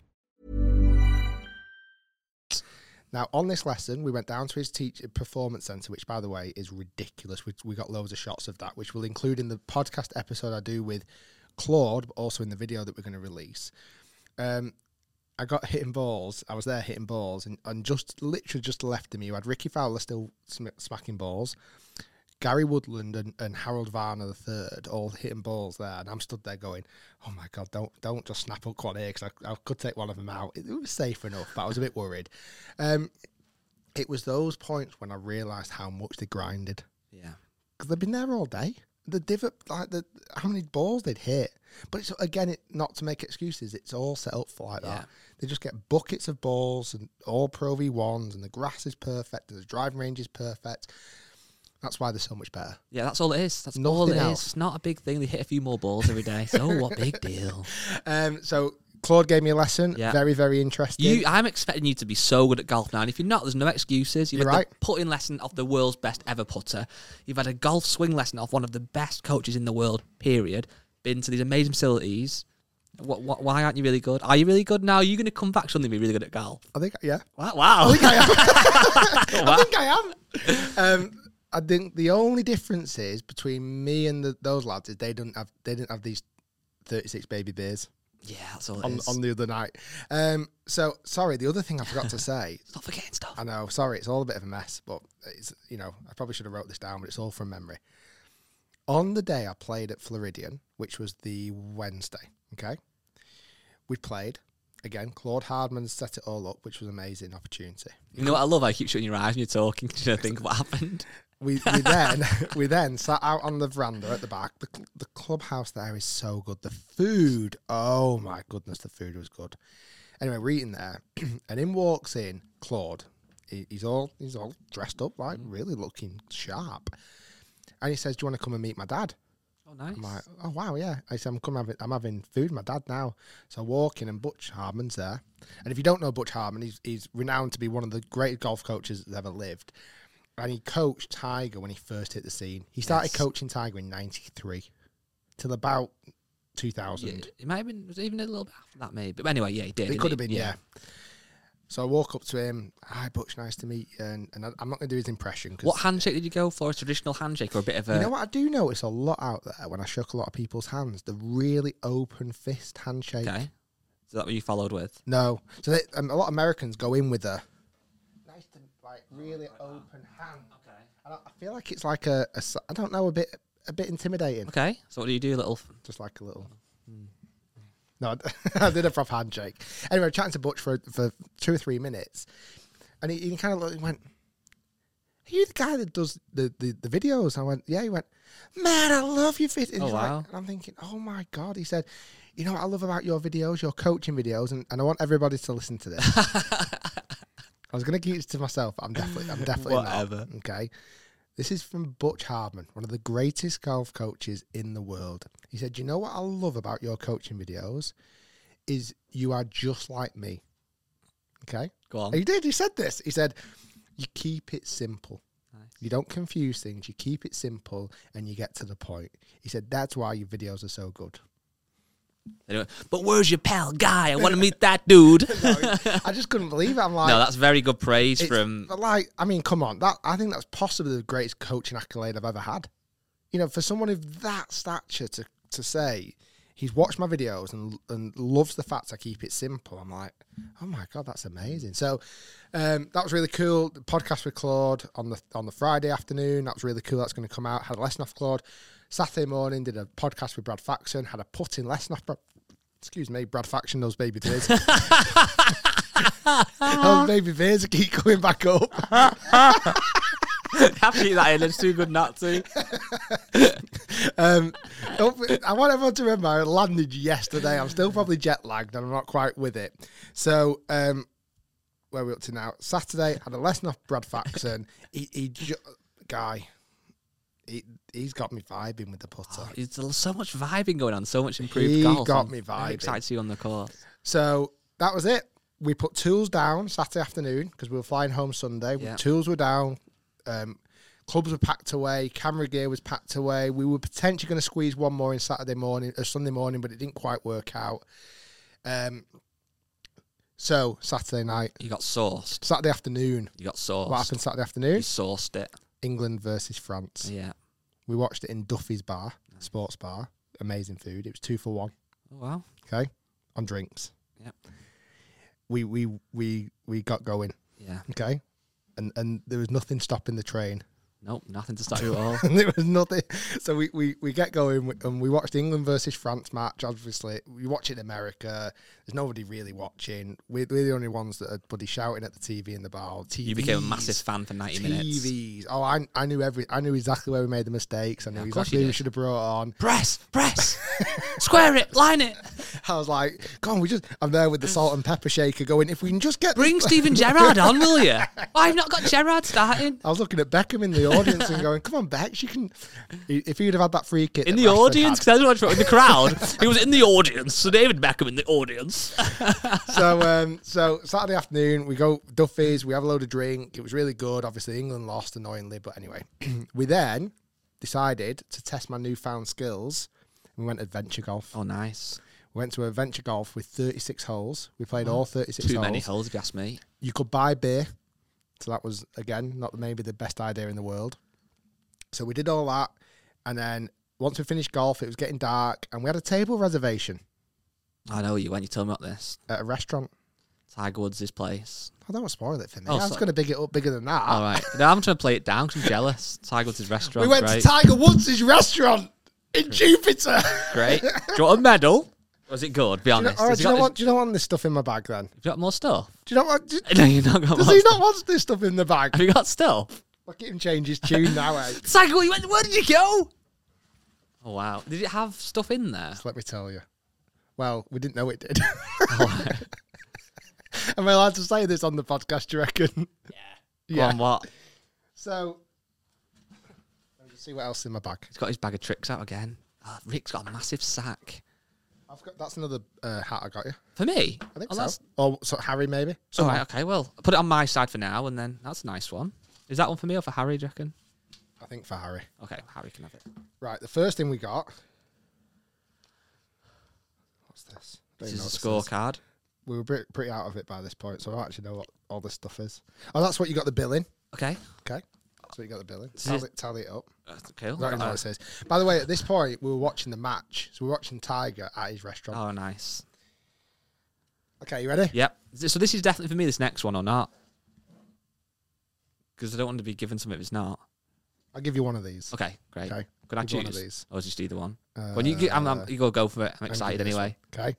Now, on this lesson, we went down to his performance centre, which, by the way, is ridiculous. We got loads of shots of that, which we'll include in the podcast episode I do with Claude, but also in the video that we're going to release. I got hitting balls. I was there hitting balls, and just literally just left of me, you had Ricky Fowler still smacking balls, Gary Woodland and Harold Varner III all hitting balls there, and I'm stood there going, oh my God, don't just snap up one here, because I could take one of them out. It was safe enough, but I was a bit worried. It was those points when I realised how much they grinded. Yeah. Because they've been there all day. The divot, how many balls they'd hit. But it's, again, not to make excuses, it's all set up for like that. They just get buckets of balls and all Pro V1s, and the grass is perfect, and the driving range is perfect. That's why they're so much better. Yeah, that's all it is. That's Nothing all it else. is. It's not a big thing. They hit a few more balls every day. So what big deal? So Claude gave me a lesson. Yeah. Very, very interesting. I'm expecting you to be so good at golf now. And if you're not, there's no excuses. You've You're had right. the putting lesson off the world's best ever putter. You've had a golf swing lesson off one of the best coaches in the world, period. Been to these amazing facilities. Why aren't you really good? Are you really good now? Are you going to come back suddenly and be really good at golf? I think, yeah. Wow. I think I am. Wow. I think I am. I think the only difference is between me and those lads is they didn't have these 36 baby beers. Yeah, that's all it is. On the other night. So sorry, the other thing I forgot to say. Stop forgetting stuff. I know, sorry, it's all a bit of a mess, but it's, I probably should have wrote this down, but it's all from memory. On the day I played at Floridian, which was the Wednesday, okay, we played. Again, Claude Hardman set it all up, which was an amazing opportunity. You know what I love? I keep shutting your eyes when you're talking to think what happened. We then sat out on the veranda at the back. The clubhouse there is so good. The food, oh my goodness, the food was good. Anyway, we're eating there, and in walks in Claude. He's all dressed up, like really looking sharp. And he says, "Do you want to come and meet my dad?" Oh, nice. I'm like, "Oh wow, yeah." I said, I'm having food with my dad now. So I walk in, and Butch Harmon's there. And if you don't know Butch Harmon, he's renowned to be one of the greatest golf coaches that's ever lived. And he coached Tiger when he first hit the scene. He started coaching Tiger in 93 till about 2000. It might have been, was it even a little bit after that maybe? But anyway, yeah, he did. It could have been, yeah. So I walk up to him. Hi, Butch, nice to meet you. And I'm not going to do his impression. What handshake did you go for? A traditional handshake or a bit of a... You know what? I do notice a lot out there when I shook a lot of people's hands. The really open fist handshake. Okay. Is that what you followed with? No. So a lot of Americans go in with a nice, really open hand. Okay. And I feel like it's like I don't know, a bit intimidating. Okay. So what do you do? Just like a little... No, I did a proper handshake. Anyway, chatting to Butch for 2 or 3 minutes, and he kind of looked and went, "Are you the guy that does the videos?" I went, "Yeah." He went, "Man, I love your videos." Oh, wow. And I'm thinking, "Oh my God." He said, "You know what I love about your videos, your coaching videos, and I want everybody to listen to this." I was going to keep it to myself, but I'm definitely Whatever. not. Okay. This is from Butch Hardman, one of the greatest golf coaches in the world. He said, "You know what I love about your coaching videos is you are just like me." Okay? Go on. He did. He said this. He said, "You keep it simple. Nice. You don't confuse things. You keep it simple and you get to the point." He said, "That's why your videos are so good." Anyway, but where's your pal Guy? I want to meet that dude. No, I just couldn't believe it. I'm like... No, that's very good praise from... But like, I mean, come on. I think that's possibly the greatest coaching accolade I've ever had. You know, for someone of that stature to say he's watched my videos and loves the fact I keep it simple, I'm like, oh my God, that's amazing. So that was really cool. The podcast with Claude on the Friday afternoon, that was really cool. That's going to come out. Had a lesson off Claude. Saturday morning, did a podcast with Brad Faxon. Had a putt-in lesson off excuse me, Brad Faxon, those baby beers. Those baby beers keep coming back up. Have to eat that in. It's too good not to. I want everyone to remember I landed yesterday. I'm still probably jet lagged and I'm not quite with it. So, where are we up to now? Saturday, had a lesson off Brad Faxon. He's got me vibing with the putter. There's so much vibing going on, so much improved He golf. got me I'm vibing. excited to see you on the course. So that was it. We put tools down Saturday afternoon because we were flying home Sunday. Yeah. Tools were down. Clubs were packed away. Camera gear was packed away. We were potentially going to squeeze one more in Sunday morning, but it didn't quite work out. So Saturday night. You got sourced. Saturday afternoon. You got sourced. What happened Saturday afternoon? You sourced it. England versus France. Yeah. We watched it in Duffy's bar, sports bar. Amazing food. It was 2 for 1. Oh, wow. Okay, on drinks. Yep. We got going. Yeah. Okay, and there was nothing stopping the train. Nope, nothing to stop you at all. There was nothing. So we get going and we watched the England versus France match. Obviously, we watch it in America. There's nobody really watching. We're the only ones that are bloody shouting at the TV in the bar. TVs, You became a massive fan for 90 minutes. TVs. Oh, I knew I knew exactly where we made the mistakes. I knew exactly who we should have brought on. Press, square it, line it. I was like, come on, I'm there with the salt and pepper shaker going, if we can just get... Bring Steven Gerrard on, will you? I've not got Gerrard starting. I was looking at Beckham in the audience and going, come on, Beck, you can... If he'd have had that free kick... In the audience? Because I was in the crowd. He was in the audience. So David Beckham in the audience. So Saturday afternoon, we go Duffy's, we have a load of drink. It was really good. Obviously, England lost, annoyingly. But anyway, we then decided to test my newfound skills. We went adventure golf. Oh, nice. We went to adventure golf with 36 holes. We played all 36 holes. Too many holes, if you ask me. You could buy beer. So that was, again, not maybe the best idea in the world. So we did all that. And then once we finished golf, it was getting dark. And we had a table reservation. I know you went. You told me about this. At a restaurant. Tiger Woods' place. I don't want to spoil it for me. Oh, I was going to big it up bigger than that. All right. No, I'm trying to play it down because I'm jealous. Tiger Woods' restaurant. We went to Tiger Woods' restaurant in Jupiter. Great. Do you want a medal? Was it good? Be honest. Do you not want this stuff in my bag then? Have you got more stuff? Do you not want... No, you've not got more Does he stuff. not want this stuff in the bag? Have you got stuff? Look at him change his tune now, eh? Tiger, where did you go? Oh, wow. Did it have stuff in there? Let me tell you. Well, we didn't know it did. Oh, Am I allowed to say this on the podcast, do you reckon? yeah. Go on, what? So, let me see what else is in my bag. He's got his bag of tricks out again. Oh, Rick's got a massive sack. That's another hat I got you. For me? I think so. Or so Harry, maybe. All right, okay, well, I'll put it on my side for now, and then that's a nice one. Is that one for me or for Harry, do you reckon? I think for Harry. Okay, Harry can have it. Right, the first thing we got What's this? This is a scorecard. We were pretty out of it by this point, so I don't actually know what all this stuff is. Oh, that's what you got the bill in. Okay. Okay. That's what you got the bill in. Tally it up. Cool. I don't know what it says. By the way, at this point, we were watching the match. So we were watching Tiger at his restaurant. Oh, nice. Okay, you ready? Yep. So this is definitely for me, this next one, or not? Because I don't want to be given something if it's not. I'll give you one of these. Okay, great. Okay. Can I Give you choose? one of these. Or just either one? When you go for it. I'm excited anyway. Okay.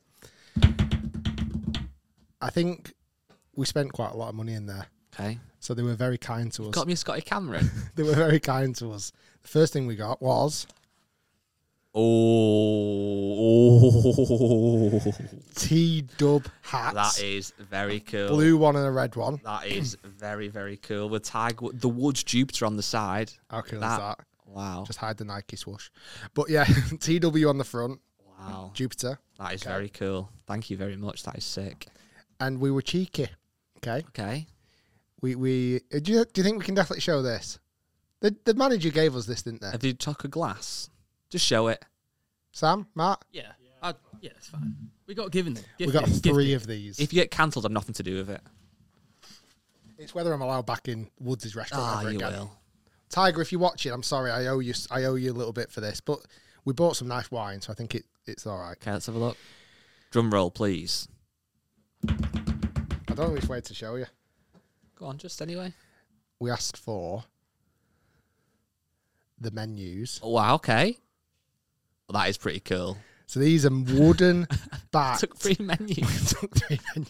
I think we spent quite a lot of money in there. Okay. So they were very kind to us. Got me a Scotty Cameron. They were very kind to us. The first thing we got was T-Dub hats. That is very cool. Blue one and a red one. That is very, very cool. With the Woods Jupiter on the side. How cool is that? Wow. Just hide the Nike swoosh. But yeah, TW on the front. Wow. Jupiter. That is very cool. Thank you very much. That is sick. And we were cheeky. Okay. Okay. We do you think we can definitely show this? The manager gave us this, didn't they? Have you took a glass? Just show it. Sam, Matt? Yeah. Yeah, it's fine. We got given them. We got 3 of these. If you get cancelled, I've nothing to do with it. It's whether I'm allowed back in Woods' restaurant ever you again. will. Tiger, if you're watching, I'm sorry, I owe you a little bit for this, but we bought some nice wine, so I think it's all right. Okay, let's have a look. Drum roll, please. I don't know which way to show you. Go on, just anyway. We asked for the menus. Oh, wow, okay. Well, that is pretty cool. So these are wooden backs. Took 3 menus. Took 3 menus.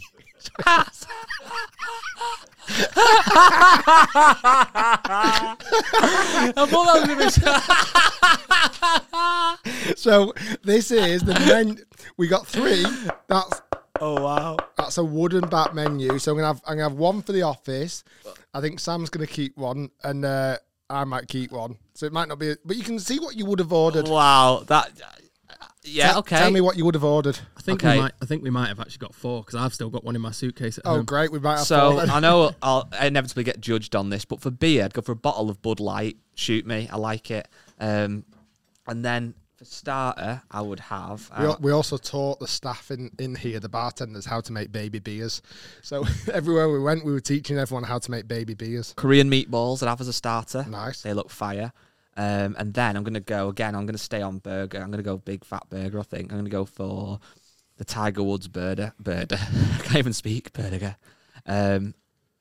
I thought that was going to be... So this is the menu. We got 3. Oh wow! That's a wooden back menu. So I'm gonna have one for the office. I think Sam's gonna keep one, and I might keep one. So it might not be, but you can see what you would have ordered. Wow, that. Yeah, okay. Tell me what you would have ordered. I think we might have actually got 4 because I've still got one in my suitcase at home. Oh, great! We might have. So 4 then. I know I'll inevitably get judged on this, but for beer, I'd go for a bottle of Bud Light. Shoot me, I like it. And then for starter, I would have. We also taught the staff in here, the bartenders, how to make baby beers. So everywhere we went, we were teaching everyone how to make baby beers. Korean meatballs I'd have as a starter. Nice. They look fire. And then I'm going to go, again, I'm going to stay on burger. I'm going to go big fat burger, I think. I'm going to go for the Tiger Woods burger. I can't even speak, burger. And,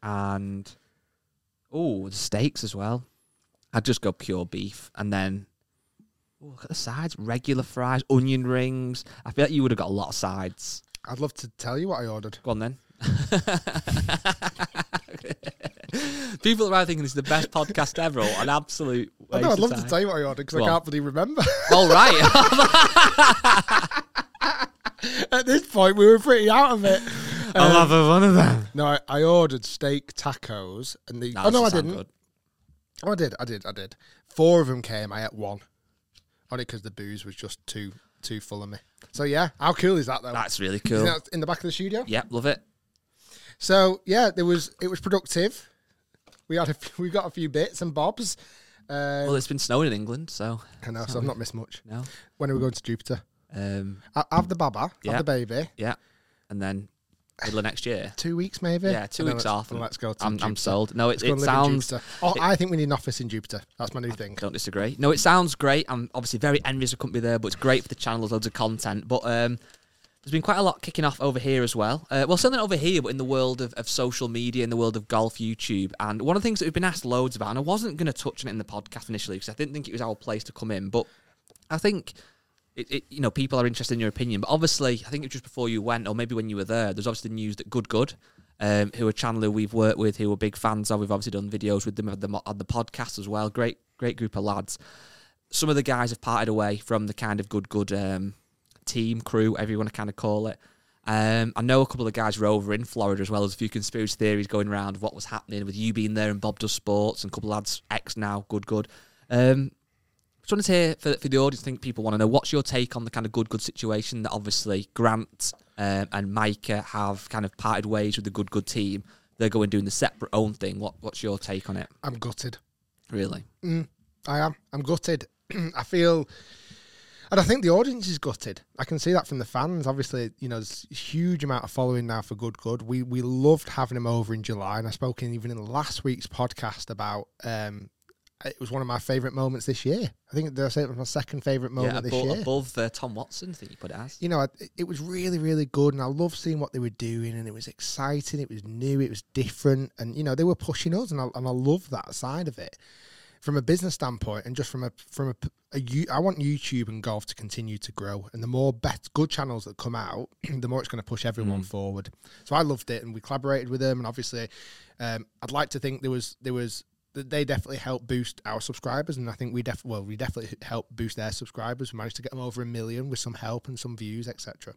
the steaks as well. I'd just go pure beef. And then, look at the sides. Regular fries, onion rings. I feel like you would have got a lot of sides. I'd love to tell you what I ordered. Go on then. People are probably thinking this is the best podcast ever. Or an absolute waste I'd love of to time. tell you what I ordered because I can't really remember. All right. At this point, we were pretty out of it. I'll have one of them. No, I ordered steak tacos, and the. That Oh no, I doesn't didn't. sound good. Oh, I did. 4 of them came. I ate 1, only because the booze was just too full of me. So yeah, how cool is that though? That's really You think cool. that's in the back of the studio. Yep, love it. So yeah, it was productive. We got a few bits and bobs. Well, it's been snowing in England, so I know, so I've not missed much. no. When are we going to Jupiter? I Have the baba, Yeah. have the baby. Yeah, and then middle of next year. 2 weeks maybe. Yeah, 2 And then weeks let's- off. and and let's go to I'm Jupiter. sold. No, Let's it go and live in sounds. Jupiter. Oh, I think we need an office in Jupiter. That's my new thing. Don't disagree. No, it sounds great. I'm obviously very envious I couldn't be there, but it's great for the channel. There's loads of content. But there's been quite a lot kicking off over here as well. Well, certainly not over here, but in the world of social media, in the world of golf YouTube. And one of the things that we've been asked loads about, and I wasn't going to touch on it in the podcast initially because I didn't think it was our place to come in, but I think people are interested in your opinion. But obviously, I think it was just before you went, or maybe when you were there's obviously the news that Good, who are a channel who we've worked with, who we're big fans of. We've obviously done videos with them on the podcast as well. Great group of lads. Some of the guys have parted away from the kind of Good team, crew, whatever you want to kind of call it. I know a couple of guys were over in Florida as well. There's a few conspiracy theories going around of what was happening with you being there and Bob Does Sports and a couple of lads, ex now, Good. Just wanted to hear for the audience, I think people want to know, what's your take on the kind of Good situation that obviously Grant and Micah have kind of parted ways with the Good team. They're going doing the separate own thing. What's your take on it? I'm gutted. Really? I am. I'm gutted. I feel And I think the audience is gutted. I can see that from the fans. Obviously, there's a huge amount of following now for Good. We loved having him over in July, and I spoke even in last week's podcast about it was one of my favourite moments this year. I think did I say it was my second favourite moment this year? Above Tom Watson, I think you put it as. It was really, really good, and I loved seeing what they were doing, and it was exciting, it was new, it was different, and they were pushing us, and I love that side of it. From a business standpoint, and just from I want YouTube and golf to continue to grow, and the more good channels that come out, the more it's going to push everyone forward. So I loved it, and we collaborated with them, and obviously, I'd like to think they definitely helped boost our subscribers, and I think we definitely helped boost their subscribers. We managed to get them over 1 million with some help and some views, etc.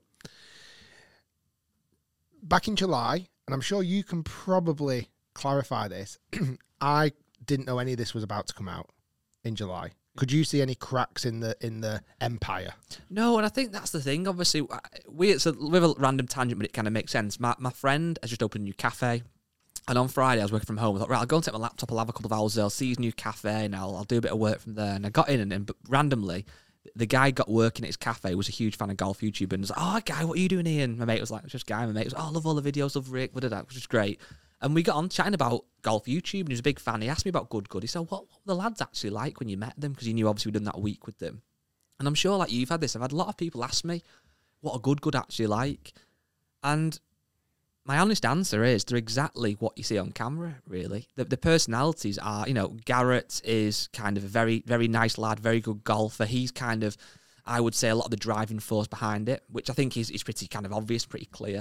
Back in July, and I'm sure you can probably clarify this, I didn't know any of this was about to come out in July. Could you see any cracks in the empire? No, and I think that's the thing. Obviously, it's a random tangent, but it kind of makes sense. My friend has just opened a new cafe. And on Friday, I was working from home. I thought, right, I'll go and take my laptop. I'll have a couple of hours there. I'll see his new cafe, and I'll do a bit of work from there. And I got in, and randomly, the guy got working at his cafe, was a huge fan of golf YouTube, and was like, "Oh, Guy, what are you doing here?" And my mate was like, "It's just Guy." My mate was, "Oh, I love all the videos, love Rick, which is great." And we got on chatting about golf YouTube, and he was a big fan. He asked me about Good. He said, what were the lads actually like when you met them? Because he knew, obviously, we'd done that week with them. And I'm sure, like you've had this, I've had a lot of people ask me what a Good actually like. And my honest answer is they're exactly what you see on camera, really. The personalities are, Garrett is kind of a very, very nice lad, very good golfer. He's kind of, I would say, a lot of the driving force behind it, which I think is pretty kind of obvious, pretty clear.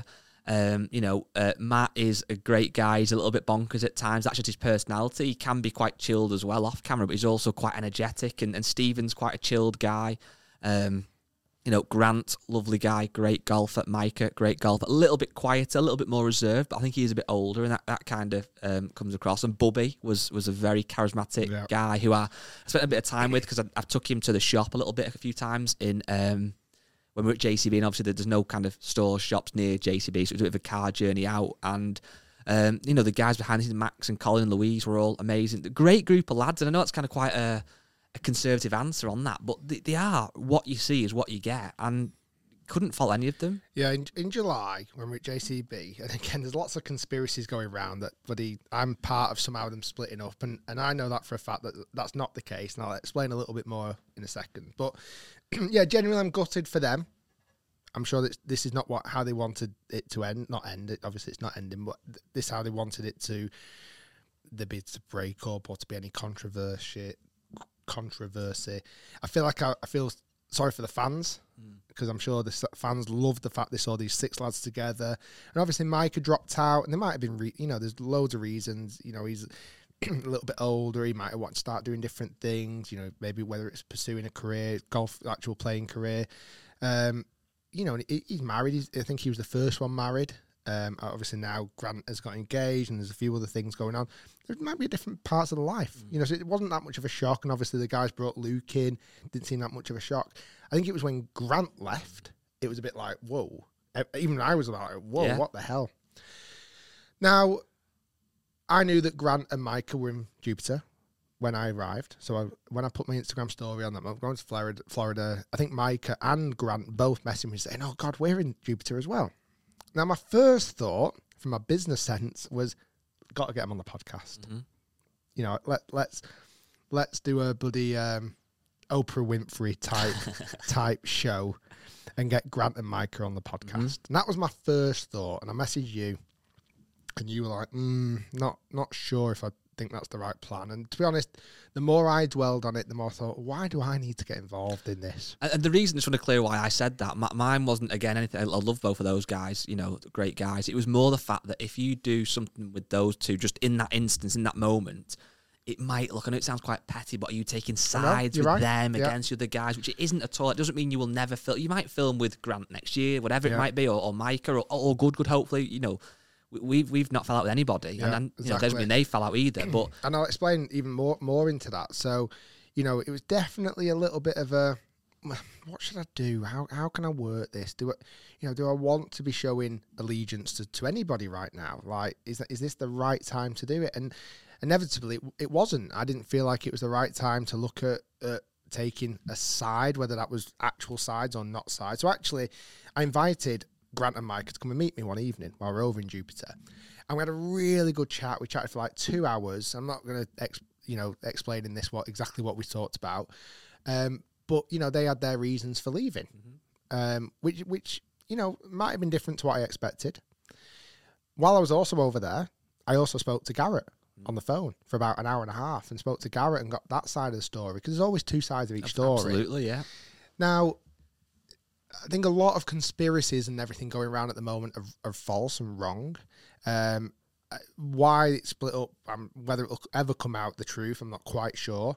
Matt is a great guy. He's a little bit bonkers at times. That's just his personality. He can be quite chilled as well off camera, but he's also quite energetic. And Stephen's quite a chilled guy. Grant, lovely guy, great golfer. Micah, great golfer. A little bit quieter, a little bit more reserved, but I think he is a bit older, and that kind of comes across. And Bubby was a very charismatic guy who I spent a bit of time with, because I took him to the shop a few times in when we were at JCB, and obviously there's no kind of stores, shops near JCB, so it was a bit of a car journey out. And the guys behind us, Max and Colin and Louise, were all amazing. The great group of lads, and I know it's kind of quite a conservative answer on that, but they are, what you see is what you get, and couldn't fault any of them. Yeah, in July, when we're at JCB, and again, there's lots of conspiracies going around that I'm part of somehow them splitting up, and I know that for a fact that that's not the case, and I'll explain a little bit more in a second. But yeah, genuinely, I'm gutted for them. I'm sure that this is not how they wanted it to end. Not end it, obviously it's not ending, but this is how they wanted it to break up or to be any controversy. I feel sorry for the fans, because I'm sure the fans loved the fact they saw these 6 lads together, and obviously Micah dropped out, and there might have been there's loads of reasons. He's a little bit older, he might have wanted to start doing different things, maybe whether it's pursuing a career, golf, actual playing career. He's married. I think he was the first one married. Obviously now Grant has got engaged, and there's a few other things going on. There might be different parts of the life, so it wasn't that much of a shock. And obviously the guys brought Luke in, didn't seem that much of a shock. I think it was when Grant left, it was a bit like, whoa. Even I was like, whoa, What the hell? Now, I knew that Grant and Micah were in Jupiter when I arrived. So when I put my Instagram story on that, I'm going to Florida. I think Micah and Grant both messaged me saying, "Oh God, we're in Jupiter as well." Now, my first thought, from my business sense, was, got to get them on the podcast. Mm-hmm. Let's do a bloody Oprah Winfrey type show, and get Grant and Micah on the podcast. Mm-hmm. And that was my first thought. And I messaged you, and you were like, not sure if I think that's the right plan. And to be honest, the more I dwelled on it, the more I thought, why do I need to get involved in this? And the reason, just want to clear why I said that, mine wasn't, again, anything. I love both of those guys, great guys. It was more the fact that if you do something with those two, just in that instance, in that moment, it might look, I know it sounds quite petty, but are you taking sides with them against the other guys, which it isn't at all. It doesn't mean you will never film. You might film with Grant next year, whatever it might be, or Micah, or Good, hopefully, We've not fell out with anybody, and exactly. Doesn't mean they fell out either. But and I'll explain even more into that. So, it was definitely a little bit of a, what should I do? How can I work this? Do I want to be showing allegiance to anybody right now? Like, is this the right time to do it? And inevitably, it wasn't. I didn't feel like it was the right time to look at taking a side, whether that was actual sides or not sides. So actually, I invited Grant and Micah to come and meet me one evening while we're over in Jupiter. And we had a really good chat. We chatted for like 2 hours. I'm not going to, explain in this exactly what we talked about. But, they had their reasons for leaving, which might have been different to what I expected. While I was also over there, I also spoke to Garrett on the phone for about an hour and a half and spoke to Garrett and got that side of the story, because there's always two sides of each story. Absolutely, yeah. Now, I think a lot of conspiracies and everything going around at the moment are false and wrong. Why it's split up, whether it'll ever come out the truth, I'm not quite sure.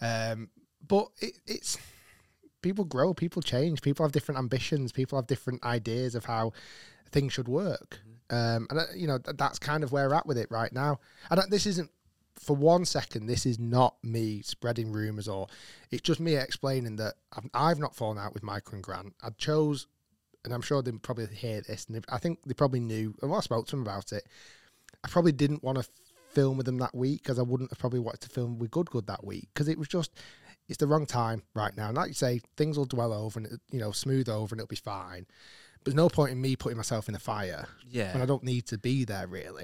But it's people grow, people change, people have different ambitions, people have different ideas of how things should work. And that's kind of where we're at with it right now. And this isn't, for 1 second, this is not me spreading rumours, or it's just me explaining that I've not fallen out with Micah and Grant. I chose, and I'm sure they probably hear this, and I think they probably knew, and I spoke to them about it, I probably didn't want to film with them that week, because I wouldn't have probably wanted to film with Good that week, because it was just, it's the wrong time right now. And like you say, things will dwell over and, smooth over and it'll be fine. But there's no point in me putting myself in a fire when I don't need to be there, really.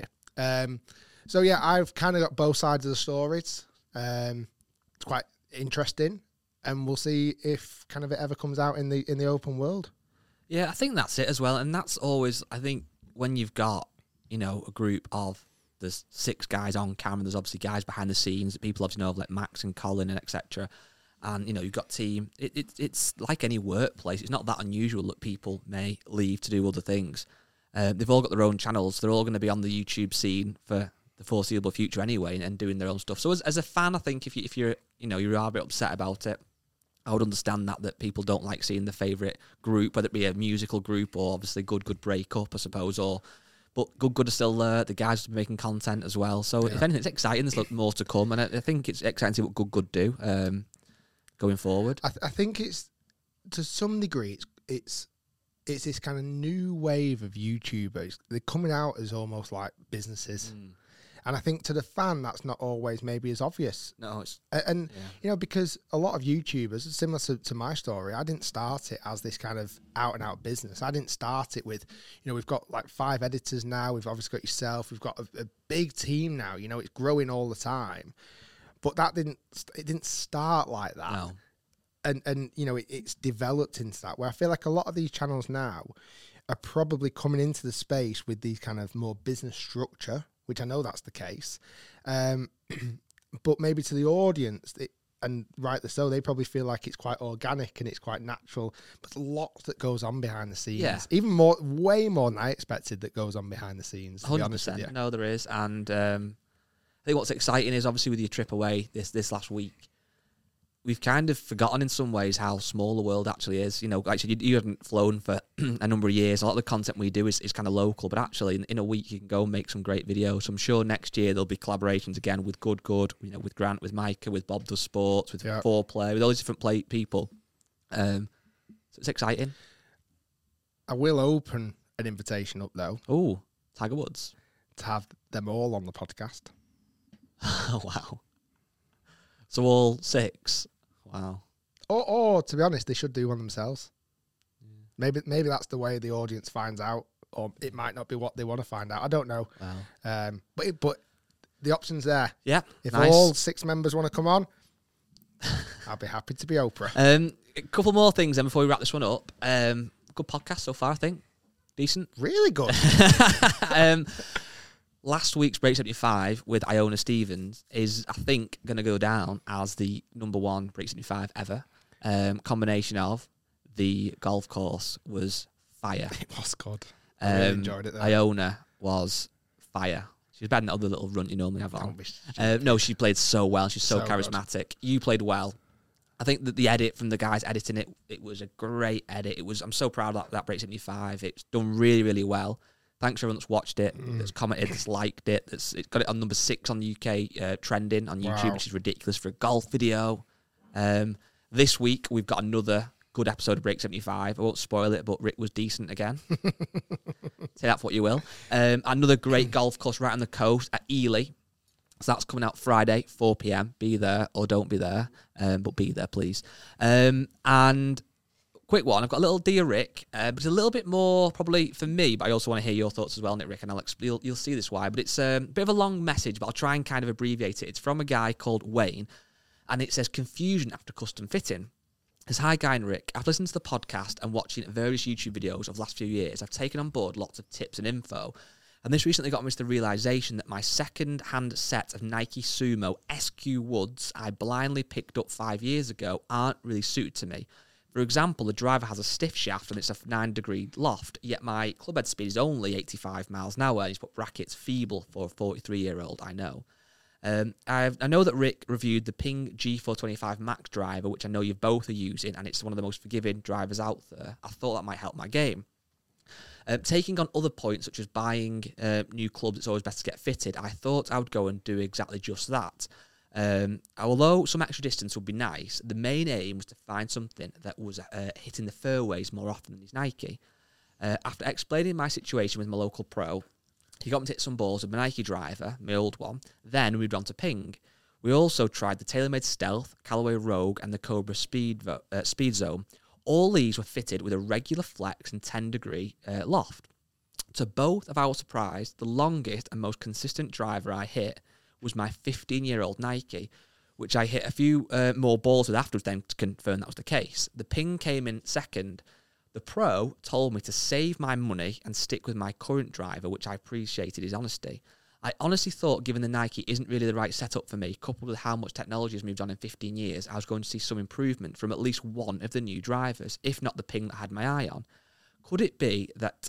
So, yeah, I've kind of got both sides of the stories. It's quite interesting. And we'll see if kind of it ever comes out in the open world. Yeah, I think that's it as well. And that's always, I think, when you've got, a group of, there's 6 guys on camera, there's obviously guys behind the scenes that people obviously know of, like Max and Colin and etc. And, you've got team. It's like any workplace. It's not that unusual that people may leave to do other things. They've all got their own channels. They're all going to be on the YouTube scene for the foreseeable future anyway, and doing their own stuff. So as a fan, I think if you're you are a bit upset about it, I would understand that people don't like seeing the favourite group, whether it be a musical group or obviously Good break up, I suppose, but Good are still there. The guys are making content as well. So if anything, it's exciting. There's more to come, and I think it's exciting to see what Good do going forward. I think it's, to some degree, it's this kind of new wave of YouTubers. They're coming out as almost like businesses. And I think to the fan, that's not always maybe as obvious. No, it's... And, because a lot of YouTubers, similar to my story, I didn't start it as this kind of out-and-out business. I didn't start it with, we've got like 5 editors now. We've obviously got yourself. We've got a big team now. It's growing all the time. But it didn't start like that. No. And it's developed into that, where I feel like a lot of these channels now are probably coming into the space with these kind of more business structure, which I know that's the case. But maybe to the audience, and rightly so, they probably feel like it's quite organic and it's quite natural. But there's lots that goes on behind the scenes. Yeah. Even more, way more than I expected that goes on behind the scenes, to be honest with you. 100%. No, there is. And I think what's exciting is obviously with your trip away this last week, we've kind of forgotten in some ways how small the world actually is. Like I said, you haven't flown for a number of years. A lot of the content we do is kind of local, but actually in a week you can go and make some great videos. So I'm sure next year there'll be collaborations again with Good, with Grant, with Micah, with Bob Does Sports, with Foreplay, with all these different people. So it's exciting. I will open an invitation up, though. Oh, Tiger Woods. To have them all on the podcast. Oh, wow. So all 6. Wow. Or to be honest, they should do one themselves. Maybe that's the way the audience finds out, or it might not be what they want to find out. I don't know. Wow. But the option's there. Yeah. If nice. all 6 members want to come on, I'll be happy to be Oprah. A couple more things then before we wrap this one up. Good podcast so far, I think. Decent. Really good. Last week's Break 75 with Iona Stevens is, I think, going to go down as the number 1 Break 75 ever. Combination of the golf course was fire. It was good. I really enjoyed it, though. Iona was fire. She was better than the other little runt you normally have on. No, she played so well. She's so charismatic. Good. You played well. I think that the edit from the guys editing it was a great edit. I'm so proud of that Break 75. It's done really, really well. Thanks for everyone that's watched it, that's commented, that's liked it. It's got it on number 6 on the UK trending on YouTube, which is ridiculous for a golf video. This week, we've got another good episode of Break 75. I won't spoil it, but Rick was decent again. Say that for what you will. Another great golf course right on the coast at Ely. So that's coming out Friday, 4 p.m. Be there or don't be there. but be there, please. And quick one, I've got a little Dear Rick, but it's a little bit more probably for me, but I also want to hear your thoughts as well, Nick, Rick, and you'll see this why. But it's a bit of a long message, but I'll try and kind of abbreviate it. It's from a guy called Wayne, and it says, confusion after custom fitting. As hi, Guy and Rick, I've listened to the podcast and watching various YouTube videos of the last few years. I've taken on board lots of tips and info, and this recently got me to the realisation that my second-hand set of Nike Sumo SQ Woods I blindly picked up 5 years ago aren't really suited to me. For example, the driver has a stiff shaft and it's a 9-degree loft, yet my club head speed is only 85 miles an hour, and he's put brackets feeble for a 43-year-old, I know. I know that Rick reviewed the Ping G425 Max driver, which I know you both are using, and it's one of the most forgiving drivers out there. I thought that might help my game. Taking on other points, such as buying new clubs, it's always best to get fitted, I thought I would go and do exactly just that. Although some extra distance would be nice, the main aim was to find something that was hitting the fairways more often than his Nike. After explaining my situation with my local pro, he got me to hit some balls with my Nike driver, my old one, then we moved on to Ping. We also tried the TaylorMade Stealth, Callaway Rogue, and the Cobra Speed Zone. All these were fitted with a regular flex and 10-degree loft. To both of our surprise, the longest and most consistent driver I hit was my 15-year-old Nike, which I hit a few more balls with afterwards then to confirm that was the case. The Ping came in second. The pro told me to save my money and stick with my current driver, which I appreciated his honesty. I honestly thought, given the Nike isn't really the right setup for me, coupled with how much technology has moved on in 15 years, I was going to see some improvement from at least one of the new drivers, if not the Ping that I had my eye on. Could it be that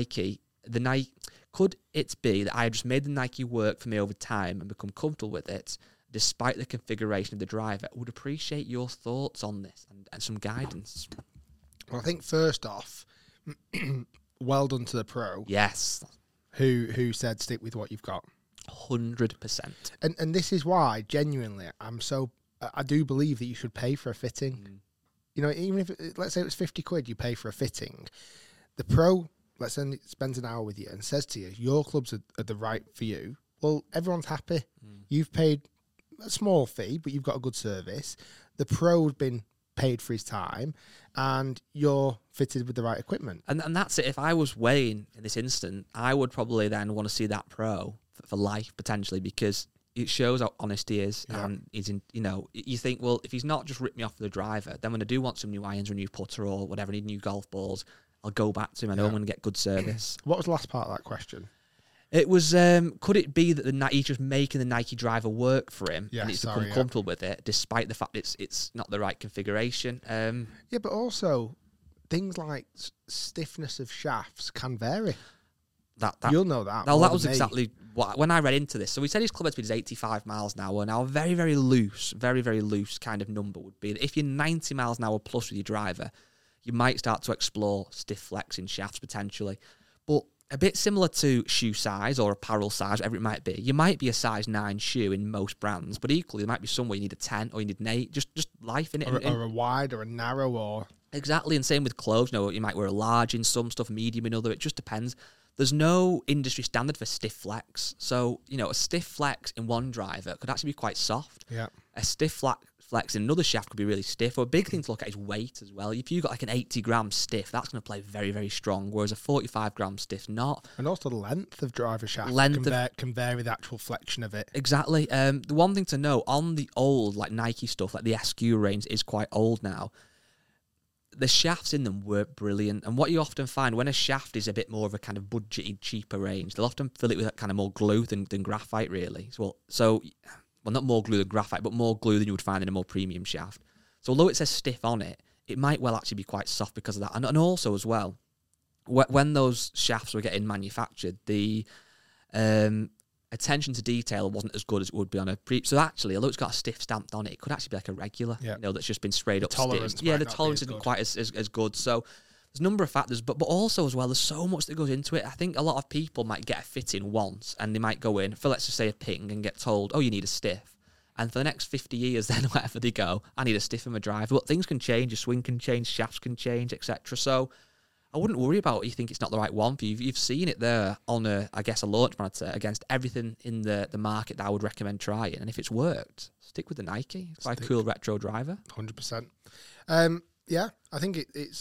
Could it be that I had just made the Nike work for me over time and become comfortable with it, despite the configuration of the driver? I would appreciate your thoughts on this and some guidance. Well, I think first off, well done to the pro. Yes. Who said stick with what you've got. 100%. And this is why, genuinely, I do believe that you should pay for a fitting. You know, even if, let's say it was 50 quid, you pay for a fitting. The pro, let's say, spends an hour with you and says to you, your clubs are the right for you. Well, everyone's happy. You've paid a small fee, but you've got a good service. The pro's been paid for his time, and you're fitted with the right equipment. And that's it. If I was Wayne in this instant, I would probably then want to see that pro for life, potentially, because it shows how honest he is. Yeah. And he's in, you know, you think, well, if he's not just ripped me off the driver, then when I do want some new irons or a new putter or whatever, I need new golf balls, I'll go back to him. I know I'm going to get good service. What was the last part of that question? It was, could it be that he's just making the Nike driver work for him and he's become comfortable with it, despite the fact it's not the right configuration? Yeah, but also things like stiffness of shafts can vary. You'll know that. No, that was exactly what, when I read into this. So we said his club head speed is 85 miles an hour. Now, a very, very loose kind of number would be that if you're 90 miles an hour plus with your driver, you might start to explore stiff flexing shafts potentially. But a bit similar to shoe size or apparel size, whatever it might be. You might be a size 9 shoe in most brands, but equally there might be somewhere you need a 10 or you need an 8. Just life in it. Or a wide or a narrow or... Exactly, and same with clothes. You know, you might wear a large in some stuff, medium in other. It just depends. There's no industry standard for stiff flex. So, you know, a stiff flex in one driver could actually be quite soft. Yeah. A stiff flex in another shaft could be really stiff. Or a big thing to look at is weight as well. If you've got like an 80-gram stiff, that's going to play very, very strong, whereas a 45-gram stiff not. And also the length of driver shaft can vary the actual flexion of it. Exactly. The one thing to know, on the old like Nike stuff, like the SQ range is quite old now, the shafts in them were brilliant. And what you often find when a shaft is a bit more of a kind of budgeted, cheaper range, they'll often fill it with that kind of more glue than graphite, really. Well, not more glue than graphite, but more glue than you would find in a more premium shaft. So although it says stiff on it, it might well actually be quite soft because of that. And also as well, when those shafts were getting manufactured, the attention to detail wasn't as good as it would be on a so actually, although it's got a stiff stamped on it, it could actually be like a regular, that's just been sprayed up. The tolerance isn't quite as good. So there's a number of factors, but also as well, there's so much that goes into it. I think a lot of people might get a fitting once and they might go in for, let's just say, a Ping and get told, oh, you need a stiff. And for the next 50 years then, wherever they go, I need a stiff in my driver. But things can change, your swing can change, shafts can change, etc. So I wouldn't worry about you think it's not the right one for you. You've seen it there on a launch monitor against everything in the market that I would recommend trying. And if it's worked, stick with the Nike. It's like a cool retro driver. 100%. Yeah, I think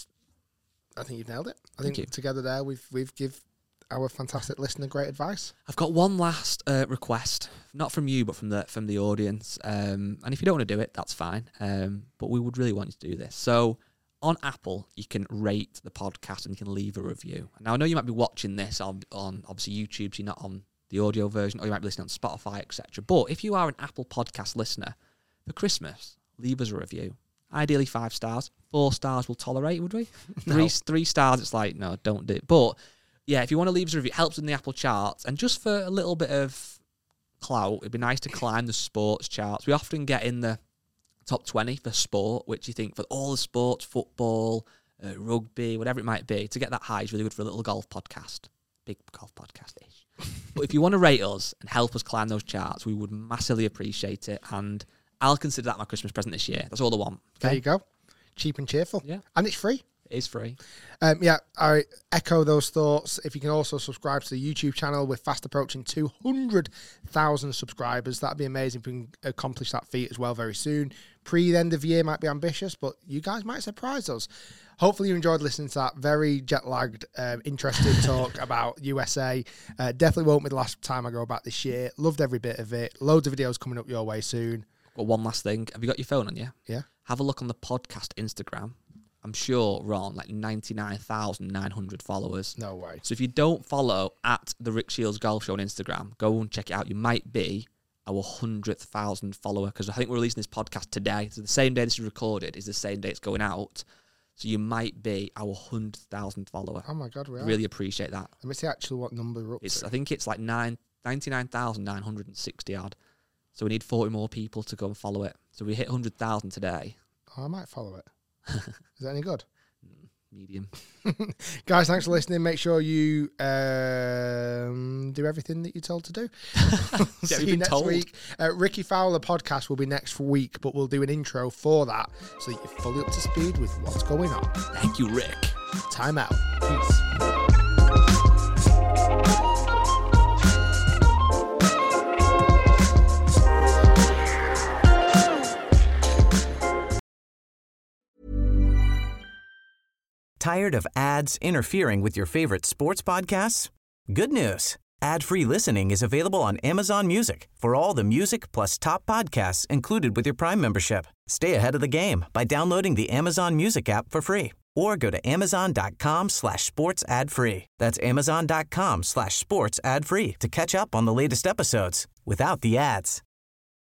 I think you've nailed it. I think together there we've give our fantastic listener great advice. I've got one last request, not from you, but from the audience. And if you don't want to do it, that's fine. But we would really want you to do this. So on Apple, you can rate the podcast and you can leave a review. Now, I know you might be watching this on obviously YouTube, so you're not on the audio version, or you might be listening on Spotify, etc. But if you are an Apple podcast listener, for Christmas, leave us a review. Ideally 5 stars. 4 stars we'll tolerate, would we? No. 3 stars, it's like, no, don't do it. But yeah, if you want to leave us a review, it helps in the Apple charts. And just for a little bit of clout, it'd be nice to climb the sports charts. We often get in the top 20 for sport, which you think for all the sports, football, rugby, whatever it might be, to get that high is really good for a little golf podcast. Big golf podcast-ish. But if you want to rate us and help us climb those charts, we would massively appreciate it. And I'll consider that my Christmas present this year. That's all I want. Okay? There you go. Cheap and cheerful. Yeah. And it's free. It is free. Yeah, I echo those thoughts. If you can also subscribe to the YouTube channel, we're fast approaching 200,000 subscribers. That'd be amazing if we can accomplish that feat as well very soon. The end of year might be ambitious, but you guys might surprise us. Hopefully you enjoyed listening to that very jet-lagged, interesting talk about USA. Definitely won't be the last time I go back this year. Loved every bit of it. Loads of videos coming up your way soon. Well, one last thing. Have you got your phone on you? Yeah. Have a look on the podcast Instagram. I'm sure we're on like 99,900 followers. No way. So if you don't follow at the Rick Shields Golf Show on Instagram, go and check it out. You might be our 100,000 follower, because I think we're releasing this podcast today. So the same day this is recorded is the same day it's going out. So you might be our 100,000 follower. Oh my God, we are. Really appreciate that. Let me see actually what number we're up to. I think it's like 99,960 odd. So we need 40 more people to go and follow it. So we hit 100,000 today. Oh, I might follow it. Is that any good? Medium. Guys, thanks for listening. Make sure you do everything that you're told to do. See you next week. Ricky Fowler podcast will be next week, but we'll do an intro for that so that you're fully up to speed with what's going on. Thank you, Rick. Time out. Peace. Tired of ads interfering with your favorite sports podcasts? Good news. Ad-free listening is available on Amazon Music for all the music plus top podcasts included with your Prime membership. Stay ahead of the game by downloading the Amazon Music app for free or go to amazon.com/sports ad free. That's amazon.com/sports ad free to catch up on the latest episodes without the ads.